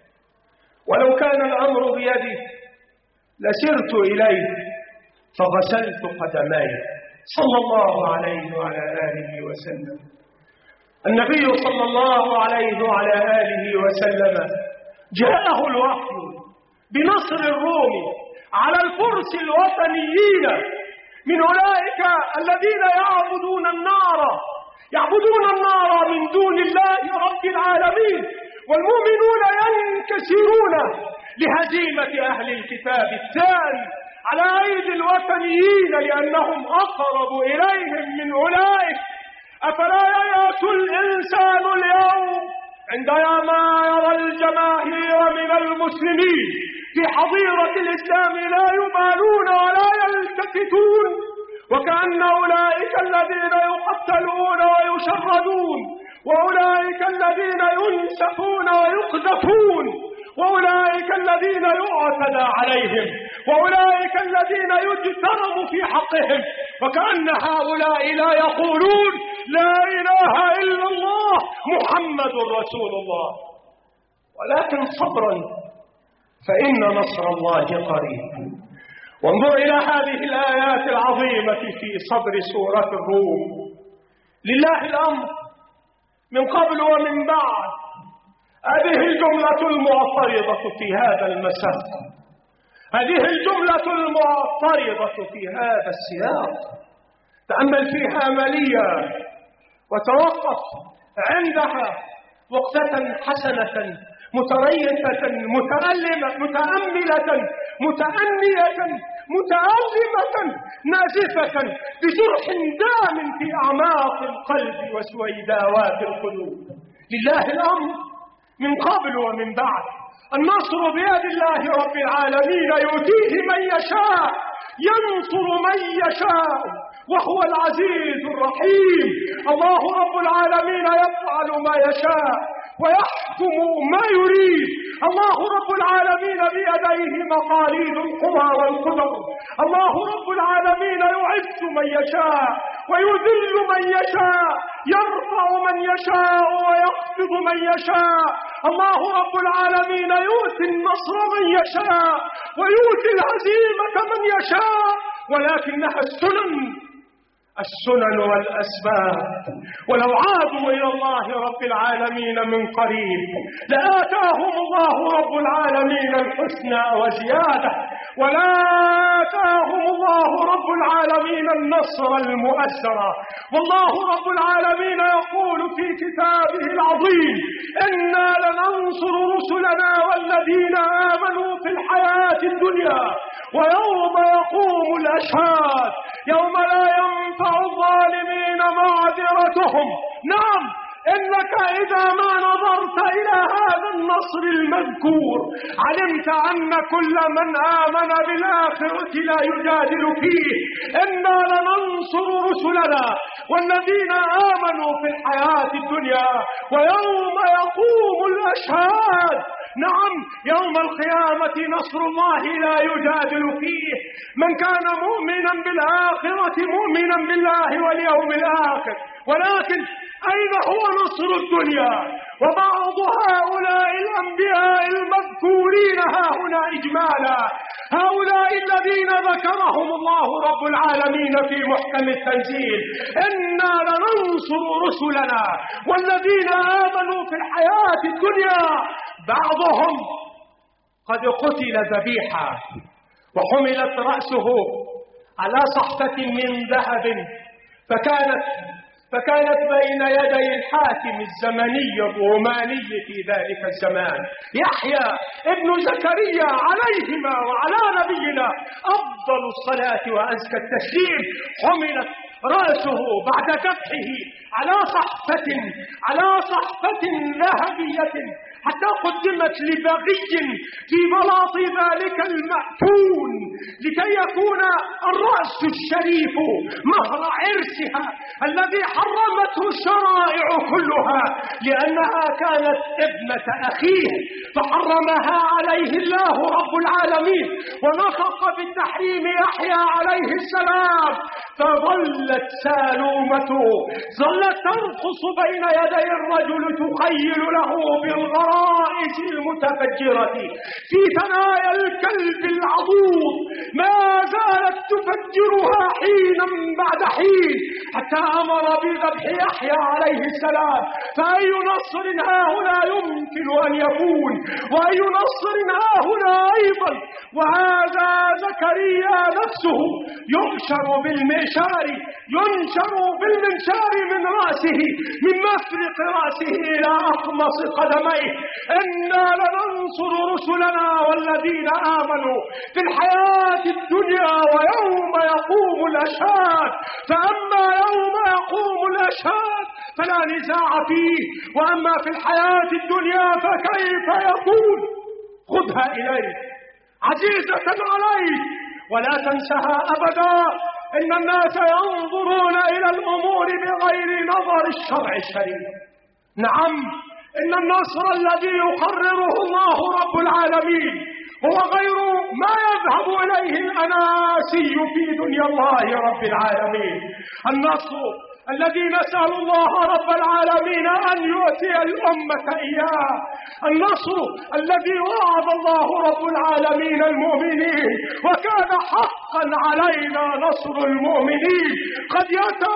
A: ولو كان الأمر بيدي لسرت إليه فغسلت قدمي، صلى الله عليه وعلى آله وسلم. النبي صلى الله عليه وعلى آله وسلم جاءه الوحي بنصر الروم على الفرس الوثنيين من أولئك الذين يعبدون النار يعبدون النار من دون الله رب العالمين، والمؤمنون ينكسرون لهزيمة أهل الكتاب الثاني على أيدي الوثنيين لأنهم أقرب إليهم من أولئك. أفلا ييأس الإنسان اليوم عندما يرى الجماهير من المسلمين في حظيرة الإسلام لا يبالون ولا يلتفتون، وكأن أولئك الذين يقتلون ويشردون، وأولئك الذين ينسفون ويقذفون، وأولئك الذين يعتدى عليهم، وأولئك الذين يجترم في حقهم، وكأن هؤلاء لا يقولون لا إله إلا الله محمد رسول الله. ولكن صبرا فإن نصر الله قريب. وانظر إلى هذه الآيات العظيمة في صدر سورة الروم. لله الأمر من قبل ومن بعد، هذه الجملة المعترضة في هذا المساء، هذه الجملة المعترضة في هذا السياق، تأمل فيها مليا وتوقف عندها وقفة حسنة متريثة متألمة متأملة متأنية متألمة نازفة بجرح دام في أعماق القلب وسويداوات القلوب. لله الأمر من قبل ومن بعد، النصر بيد الله رب العالمين يؤتيه من يشاء، ينصر من يشاء وهو العزيز الرحيم. الله رب العالمين يفعل ما يشاء ويحكم ما يريد. الله رب العالمين بيديه مقاليد القوى والقدر. الله رب العالمين يعز من يشاء ويذل من يشاء، يرفع من يشاء ويخفض من يشاء. الله رب العالمين يؤتي النصر من يشاء ويؤتي الهزيمة من يشاء، ولكنها السنن السنن والأسباب. ولو عادوا إلى الله رب العالمين من قريب لآتاهم الله رب العالمين الحسنى وزيادة، ولا آتاهم الله رب العالمين النصر المؤزر. والله رب العالمين يقول في كتابه العظيم: إنا لننصر رسلنا والذين آمنوا في الحياة الدنيا ويوم يقوم الأشهاد، يوم لا ينفع الظالمين معذرتهم. نعم، إنك إذا ما نظرت إلى هذا النصر المذكور علمت أن كل من آمن بالآخرة لا يجادل فيه. إنا لننصر رسلنا والذين آمنوا في الحياة الدنيا ويوم يقوم الأشهاد. نعم، يوم القيامة نصر الله لا يجادل فيه. من كان مؤمنا بالآخرة مؤمنا بالله واليوم الآخر. ولكن أين هو نصر الدنيا؟ وبعض هؤلاء الأنبياء المذكورين هاهنا إجمالا، هؤلاء الذين ذكرهم الله رب العالمين في محكم التنزيل: إنا لننصر رسلنا والذين آمنوا في الحياة الدنيا. بعضهم قد قتل ذبيحا وحملت رأسه على صحفة من ذهب، فكانت فكانت بين يدي الحاكم الزمني الروماني في ذلك الزمان يحيى ابن زكريا عليهما وعلى نبينا أفضل الصلاة وأزكى التسليم. حملت رأسه بعد ذبحه على صحفة على صحفة ذهبية حتى قدمت لبغي في بلاط ذلك المأتون لكي يكون الرأس الشريف مهر عرسها الذي حرمته الشرائع كلها، لأنها كانت ابنة أخيه فحرمها عليه الله رب العالمين ونطق بالتحريم يحيى عليه السلام. فظلت سالومته ظلت ترقص بين يدي الرجل تخيل له بالغرائز المتفجرة في ثنايا الكلب العضوض، ما زالت تفجرها حينا بعد حين حتى أمر بذبح يحيى عليه السلام. فأي نصر هاهنا يمكن أن يكون، وأي نصر هاهنا أيضا؟ وهذا زكريا نفسه يؤشر بالمئشار ينشر بالمنشار من رأسه، من مفرق رأسه إلى أخمص قدميه. إنا لننصر رسلنا والذين آمنوا في الحياة الدنيا ويوم يقوم الأشهاد. فأما يوم يقوم الأشهاد فلا نزاع فيه، وأما في الحياة الدنيا فكيف يكون؟ خذها إليك عزيزة عليك ولا تنسها أبدا. إن الناس ينظرون إلى الأمور بغير نظر الشرع الشريف. نعم، إن النصر الذي يقرره الله رب العالمين هو غير ما يذهب إليه الأناسي في دنيا الله رب العالمين. النصر الذي نسأل الله رب العالمين أن يؤتي الأمة إياه، النصر الذي وعد الله رب العالمين المؤمنين وكان حقا علينا نصر المؤمنين. قد يتأخر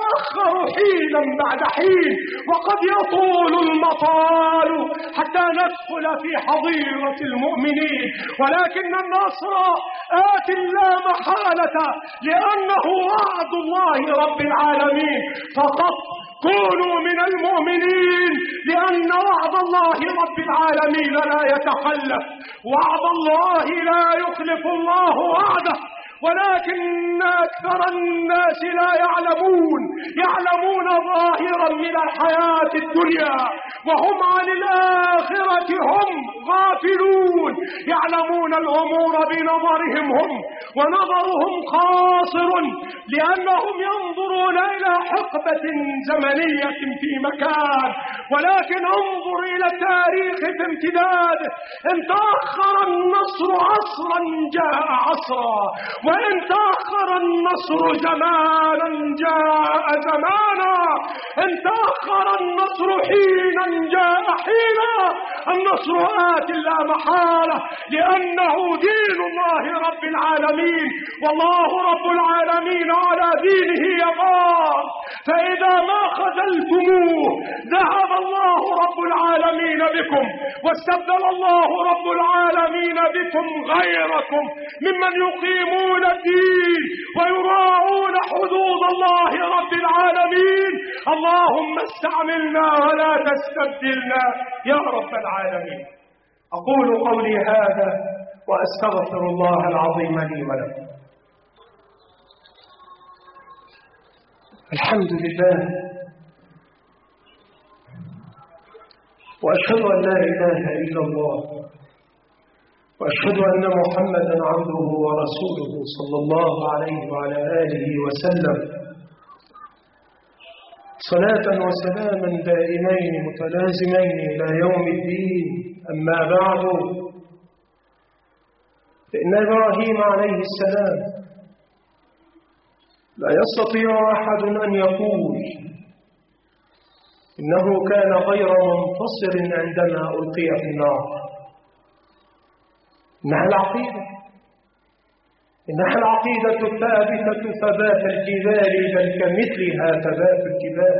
A: نتأخر حينا بعد حين، وقد يطول المطال حتى ندخل في حظيرة المؤمنين، ولكن النصر آت لا محالة لأنه وعد الله رب العالمين. فقط كونوا من المؤمنين، لأن وعد الله رب العالمين لا يتخلف، وعد الله لا يخلف الله وعده، ولكن أكثر الناس لا يعلمون يعلمون ظاهرا من الحياة الدنيا وهم عن الآخرة هم غافلون، يعلمون الأمور بنظرهم هم، ونظرهم قاصر لأنهم ينظرون إلى حقبة زمنية في مكان، ولكن انظر إلى التاريخ في امتداده. إن تأخر النصر عصرا جاء عصرا، وإن تأخر النصر زمانا جاء زمانا، إن تأخر النصر حينا جاء حينا. النصر آت لا محالة، لأنه دين الله رب العالمين، والله رب العالمين على دينه يغار، فإذا ما خذلتموه ذهب الله رب العالمين بكم، واستبدل الله رب العالمين بكم غيركم ممن يقيمون الدين ويراعون حدود الله رب العالمين. اللهم استعملنا ولا تستبدلنا يا رب العالمين. أقول قولي هذا وأستغفر الله العظيم لي ولكم. الحمد لله، وأشهد أن لا إله إلا الله، وأشهد أن محمدا عبده ورسوله صلى الله عليه وعلى آله وسلم، صلاة وسلاما دائمين متلازمين إلى يوم الدين. أما بعد، فإن إبراهيم عليه السلام لا يستطيع أحد أن يقول إنه كان غير منتصر عندما ألقي في النار. إنها العقيدة إنها العقيدة الثابتة ثبات الجبال، بل كمثلها ثبات الجبال.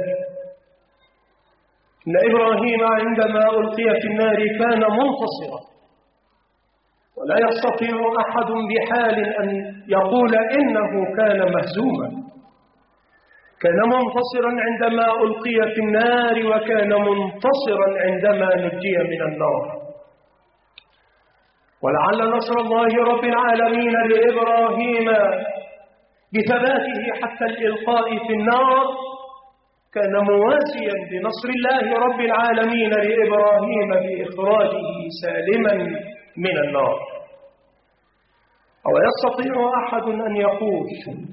A: إن إبراهيم عندما ألقي في النار كان منتصرا، ولا يستطيع أحد بحال أن يقول إنه كان مهزوما. كان منتصرا عندما ألقي في النار، وكان منتصرا عندما نجي من النار. ولعل نصر الله رب العالمين لإبراهيم بثباته حتى الإلقاء في النار كان مواسيا بنصر الله رب العالمين لإبراهيم بإخراجه سالما من النار. أو يستطيع أحد أن يقول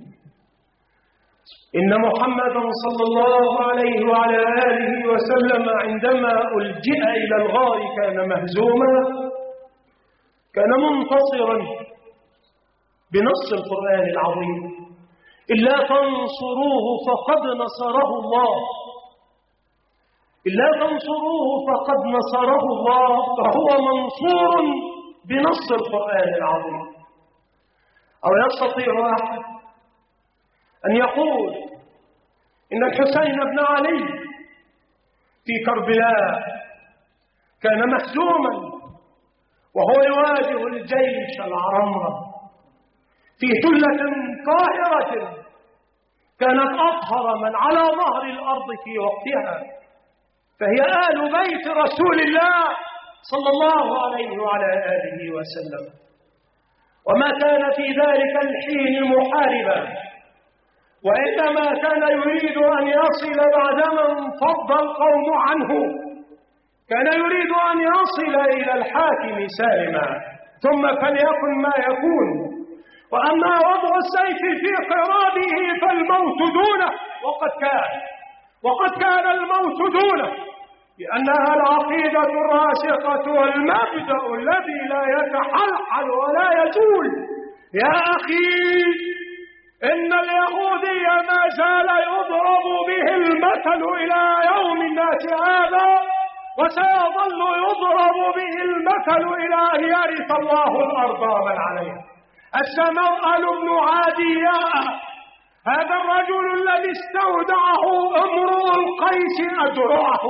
A: إن محمدا صلى الله عليه وعلى آله وسلم عندما ألجئ إلى الغار كان مهزوما؟ كان منتصرا بنص القرآن العظيم: إلا تنصروه فقد نصره الله، إلا تنصروه فقد نصره الله، فهو منصور بنص القرآن العظيم. أو يستطيع أحد أن يقول إن الحسين بن علي في كربلاء كان مهزوما وهو يواجه الجيش العرمرم في ثلة قاهرة كانت أطهر من على ظهر الأرض في وقتها، فهي آل بيت رسول الله صلى الله عليه وعلى آله وسلم. وما كان في ذلك الحين محاربا، وإنما كان يريد أن يصل بعدما انفض القوم عنه، كان يريد أن يصل إلى الحاكم سالما، ثم فليكن ما يكون. وأما وضع السيف في قرابه فالموت دونه، وقد كان وقد كان الموت دونه، لأنها العقيدة الراسخة والمبدأ الذي لا يتحلحل ولا يزول. يا أخي، إن اليهودي ما زال يضرب به المثل إلى يوم الناس هذا، وسيظل يضرب به المثل إلى أن يرث الله الأرض ومن عليها. السموأل بن عادياء، هذا الرجل الذي استودعه القيس أدرعه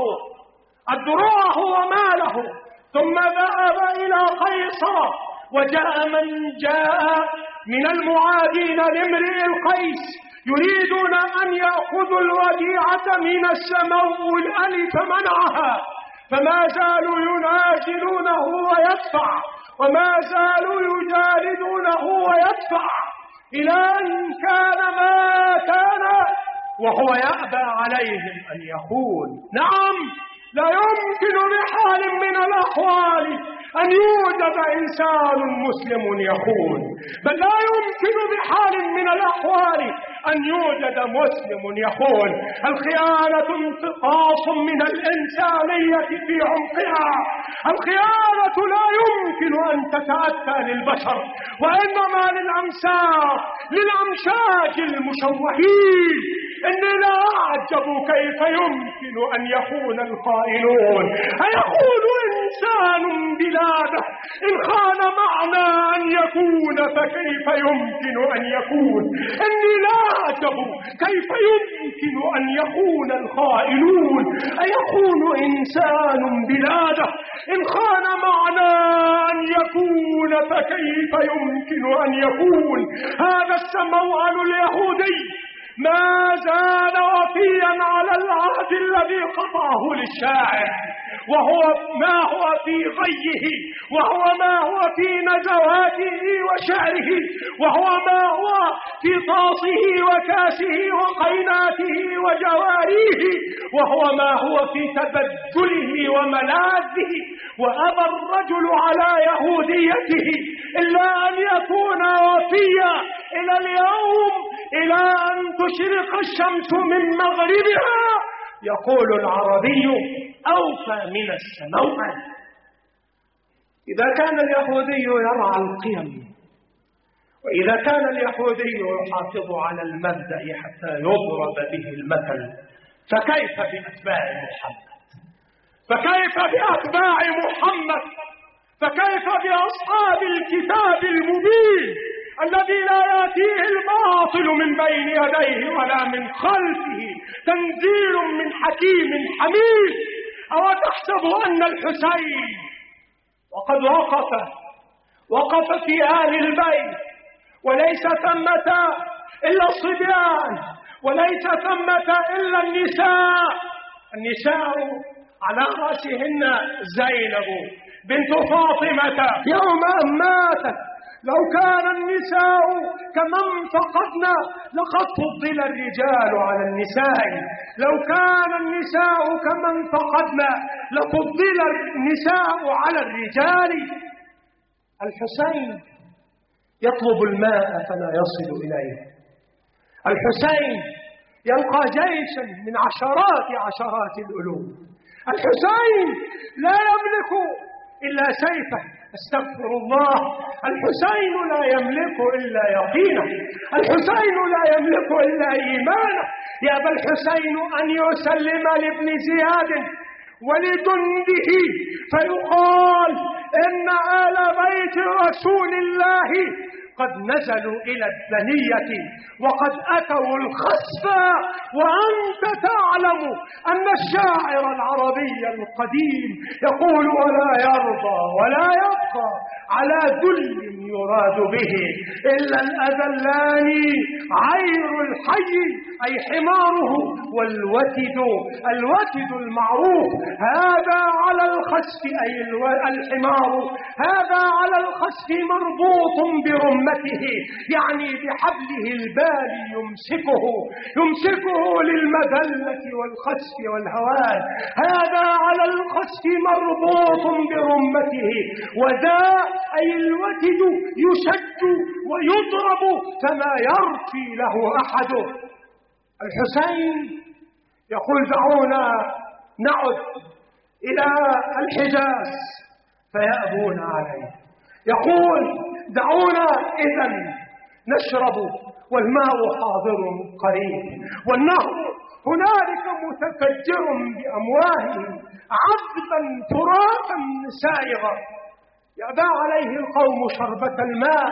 A: أدرعه وماله، ثم ذهب إلى قيصر، وجاء من جاء من المعادين لامرئ القيس يريدون أن يأخذوا الوديعة من السماء فمنعها، فما زالوا ينازلونه ويدفع، وما زالوا يجالدونه ويدفع، إلى أن كان ما كان وهو يأبى عليهم أن يخون. نعم، لا يمكن بحال من الأحوال أن يوجد إنسان مسلم يخون، بل لا يمكن بحال من الأحوال أن يوجد مسلم يخون. الخيانة انتقاص من الإنسانية في عمقها، الخيانة لا يمكن أن تتأتى للبشر، وإنما للأمساك للأمشاج المشوهين. إني لا أعجب كيف يمكن أن يخون الخائنون. أيخون إنسان بلاده؟ إن خان معنى أن يكون فكيف يمكن أن يكون؟ إني لا أعجب كيف يمكن أن يخون الخائنون. أيخون إنسان بلاده؟ إن خان معنى أن يكون فكيف يمكن أن يكون؟ هذا السموأن اليهودي ما زال وفيا على العهد الذي قطعه للشاعر، وهو ما هو في غيه، وهو ما هو في نزواته وشعره، وهو ما هو في طاسه وكاسه وقيناته وجواريه، وهو ما هو في تبدله وملاذه. وأبى الرجل على يهوديته إلا أن يكون وفيا إلى اليوم، إلى أن تشرق الشمس من مغربها. يقول العربي: أوفى من السموأن. إذا كان اليهودي يرعى القيم، وإذا كان اليهودي يحافظ على المبدأ حتى يضرب به المثل، فكيف بأتباع محمد؟ فكيف بأتباع محمد؟ فكيف بأصحاب الكتاب المبين الذي لا يأتيه الباطل من بين يديه ولا من خلفه، تنزيل من حكيم حميد؟ أو تحسب أن الحسين وقد وقف وقف في آل البيت، وليس ثمة إلا الصبيان، وليس ثمة إلا النساء، النساء على رأسهن زينب بنت فاطمة يوم أن ماتت. لو كان النساء كمن فقدنا لقد فضل الرجال على النساء، لو كان النساء كمن فقدنا لفضل النساء على الرجال. الحسين يطلب الماء فلا يصل إليه، الحسين يلقى جيشا من عشرات عشرات الألوف، الحسين لا يملك إلا سيفه، استغفر الله، الحسين لا يملك إلا يقينه، الحسين لا يملك إلا إيمانه. يأبى الحسين أن يسلم لابن زياد ولجنده فيقال إن آل بيت رسول الله قد نزلوا إلى الدنية وقد أتوا الخسفة، وأنت تعلم أن الشاعر العربي القديم يقول: ولا يرضى ولا يبقى على ذل يراد به إلا الأذلان عير الحي، أي حماره، والوتد الوتد المعروف، هذا على الخسف أي الحمار، هذا على الخسف مربوط برمته، يعني بحبله البالي يمسكه يمسكه للمذلة والخسف والهوان، هذا على الخسف مربوط برمته، وذا أي الوتد يشد ويضرب فما يرفي له أحد. الحسين يقول: دعونا نعد إلى الحجاز، فيأبون عليه. يقول: دعونا إذن نشرب والماء حاضر قريب، والنهر هنالك متفجر بأمواهه عذبا ترابا سائغا. يأبى عليه القوم شربة الماء،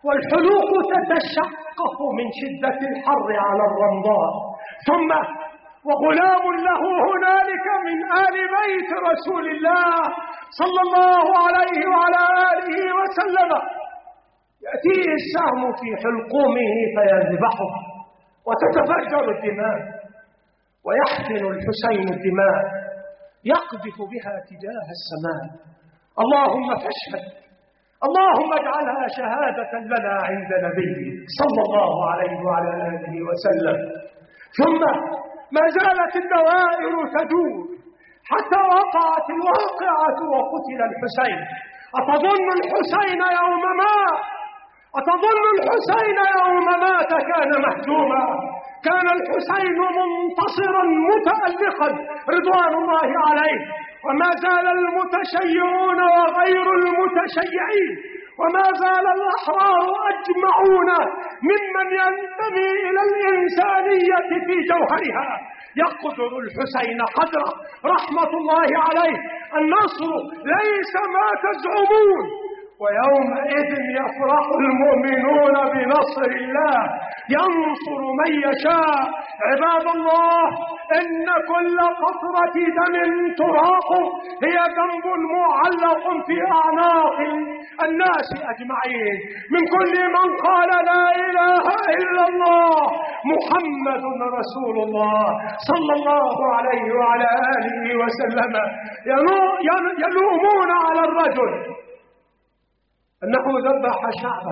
A: والحلوق تتشقق من شدة الحر على الرمضاء، ثم وغلام له هنالك من آل بيت رسول الله صلى الله عليه وعلى آله وسلم، يأتيه السهم في حلقومه فيذبحه وتتفجر الدماء، ويحفن الحسين الدماء يقذف بها تجاه السماء. اللهم فاشهد، اللهم اجعلها شهادة لنا عند نبيك صلى الله عليه وعلى آله وسلم. ثم ما زالت الدوائر تدور حتى وقعت الواقعة وقتل الحسين. أتظن الحسين يوم مات أتظن الحسين يوم مات كان مهزوما؟ كان الحسين منتصرا متألقا رضوان الله عليه. وما زال المتشيعون وغير المتشيعين وما زال الأحرار أجمعون ممن ينتمي إلى الإنسانية في جوهرها يقدر الحسين قدره رحمة الله عليه. النصر ليس ما تزعمون، ويومئذ يفرح المؤمنون بنصر الله ينصر من يشاء. عباد الله، إن كل قطرة دم تراق هي ذنب معلق في أعناق الناس أجمعين، من كل من قال لا إله إلا الله محمد رسول الله صلى الله عليه وعلى آله وسلم. يلومون على الرجل أنه ذبح شعبه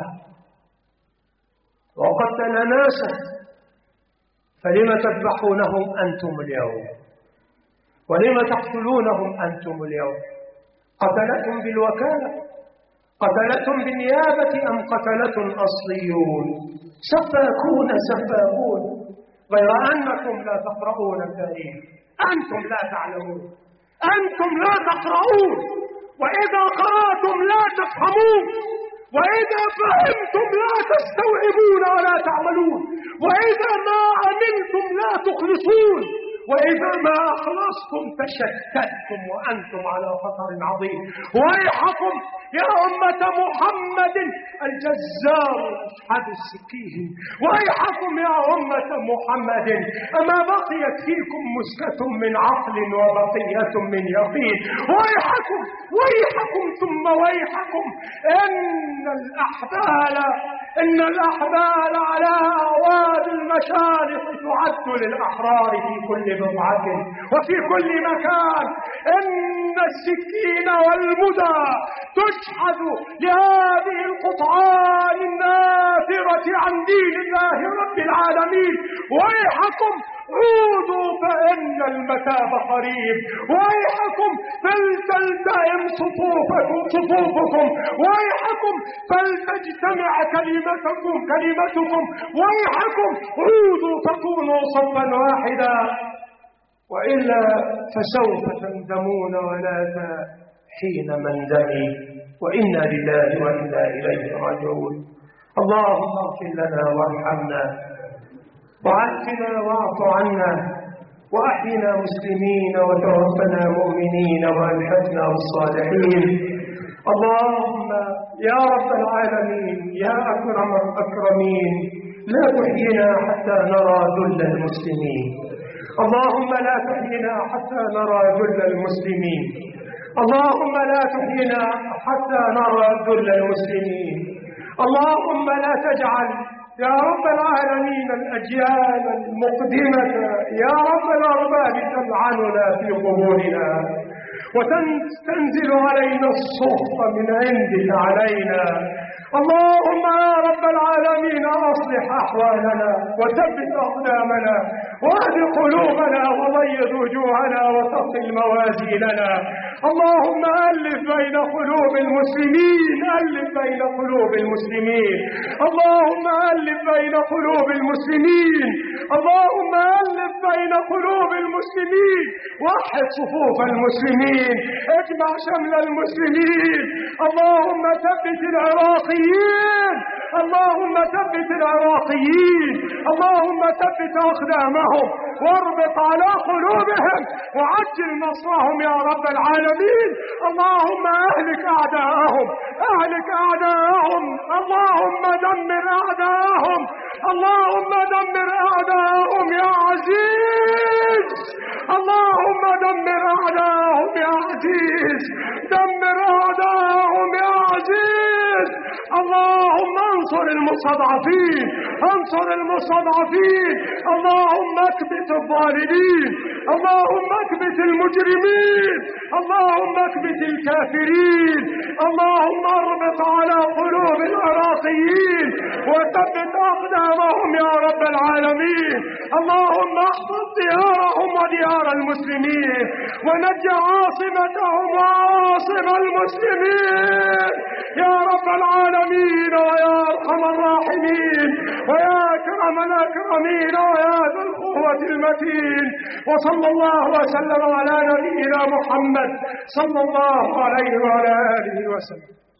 A: وقتل ناسا، فلم تذبحونهم أنتم اليوم؟ ولم تقتلونهم أنتم اليوم؟ قتلتم بالوكالة؟ قتلتم بالنيابة أم قتلتم أصليون؟ سفاكون سفاكون، غير أنكم لا تقرؤون التاريخ. أنتم لا تعلمون، أنتم لا تقرؤون، وإذا قرأتم لا تفهمون، وإذا فهمتم لا تستوعبون ولا تعملون، وإذا ما عملتم لا تخلصون، وإذا ما أخلصتم تشتتتم وأنتم على خطر عظيم. ويحكم يا أمة محمد الجزار أشحد السكين، ويحكم يا أمة محمد أما بقيت فيكم مسكة من عقل وبقية من يقين. ويحكم ويحكم ثم ويحكم إن الأحبال إن الأحبال على أعواد المشارق تعد للأحرار في كل بضعة وفي كل مكان. إن السكين والمدى تشحذ لهذه القطعان النافرة عن دين الله رب العالمين. ويحكم عودوا فإن المتاب قريب، ويحكم فلتلتئم صفوفكم صفوفكم، ويحكم فلتجتمع كلمتكم كلمتكم، ويحكم عودوا تكونوا صفا واحدا، وإلا فسوف تندمون ولا حين مندمي. وإنا لله وإنا إليه راجعون. اللهم اغفر لنا وارحمنا وعافنا واعف عنا وأحينا مسلمين وتوفنا مؤمنين وألحقنا بالصالحين. اللهم يا رب العالمين يا أكرم الأكرمين لا تحينا حتى نرى ذل المسلمين. اللهم لا تحينا حتى نرى ذل المسلمين. اللهم لا تحينا حتى نرى ذل المسلمين. اللهم لا تجعل يا رب العالمين الأجيال المقدمة يا رب الأرباب تلعننا في قبورنا وتنزل علينا السخط من عندك علينا. اللهم يا رب العالمين أصلح أحوالنا وثبت أقدامنا واهد قلوبنا وبيض وجوهنا وثقل موازيننا. اللهم ألف بين قلوب المسلمين ألف بين قلوب المسلمين. اللهم ألف بين قلوب المسلمين. اللهم ألف بين قلوب المسلمين. وحد صفوف المسلمين. اجمع شمل المسلمين. اللهم ثبت العراقيين. اللهم ثبت العراقيين. اللهم ثبت أقدامهم واربط على قلوبهم وعجل نصرهم يا رب العالمين. اللهم أهلك أعداءهم أهلك أعداءهم. اللهم دمر أعداءهم. اللهم دمر أعداءهم يا عزيز دمر أعداءهم يا عزيز، دمر أعداءهم يا عزيز. اللهم انصر المستضعفين، انصر المستضعفين. اللهم اكبت الظالمين، اللهم اكبت المجرمين، اللهم اكبت الكافرين. اللهم اربط على قلوب العراقيين وثبت اقدامهم يا رب العالمين. اللهم احفظ ديارهم وديار المسلمين، ونج عاصمتهم وعاصم المسلمين يا رب العالمين، ويا ارحم الراحمين، ويا اكرم الاكرمين، ويا ذا القوة المتين. وصلى الله وسلم على نبينا محمد صلى الله عليه وعلى آله وسلم.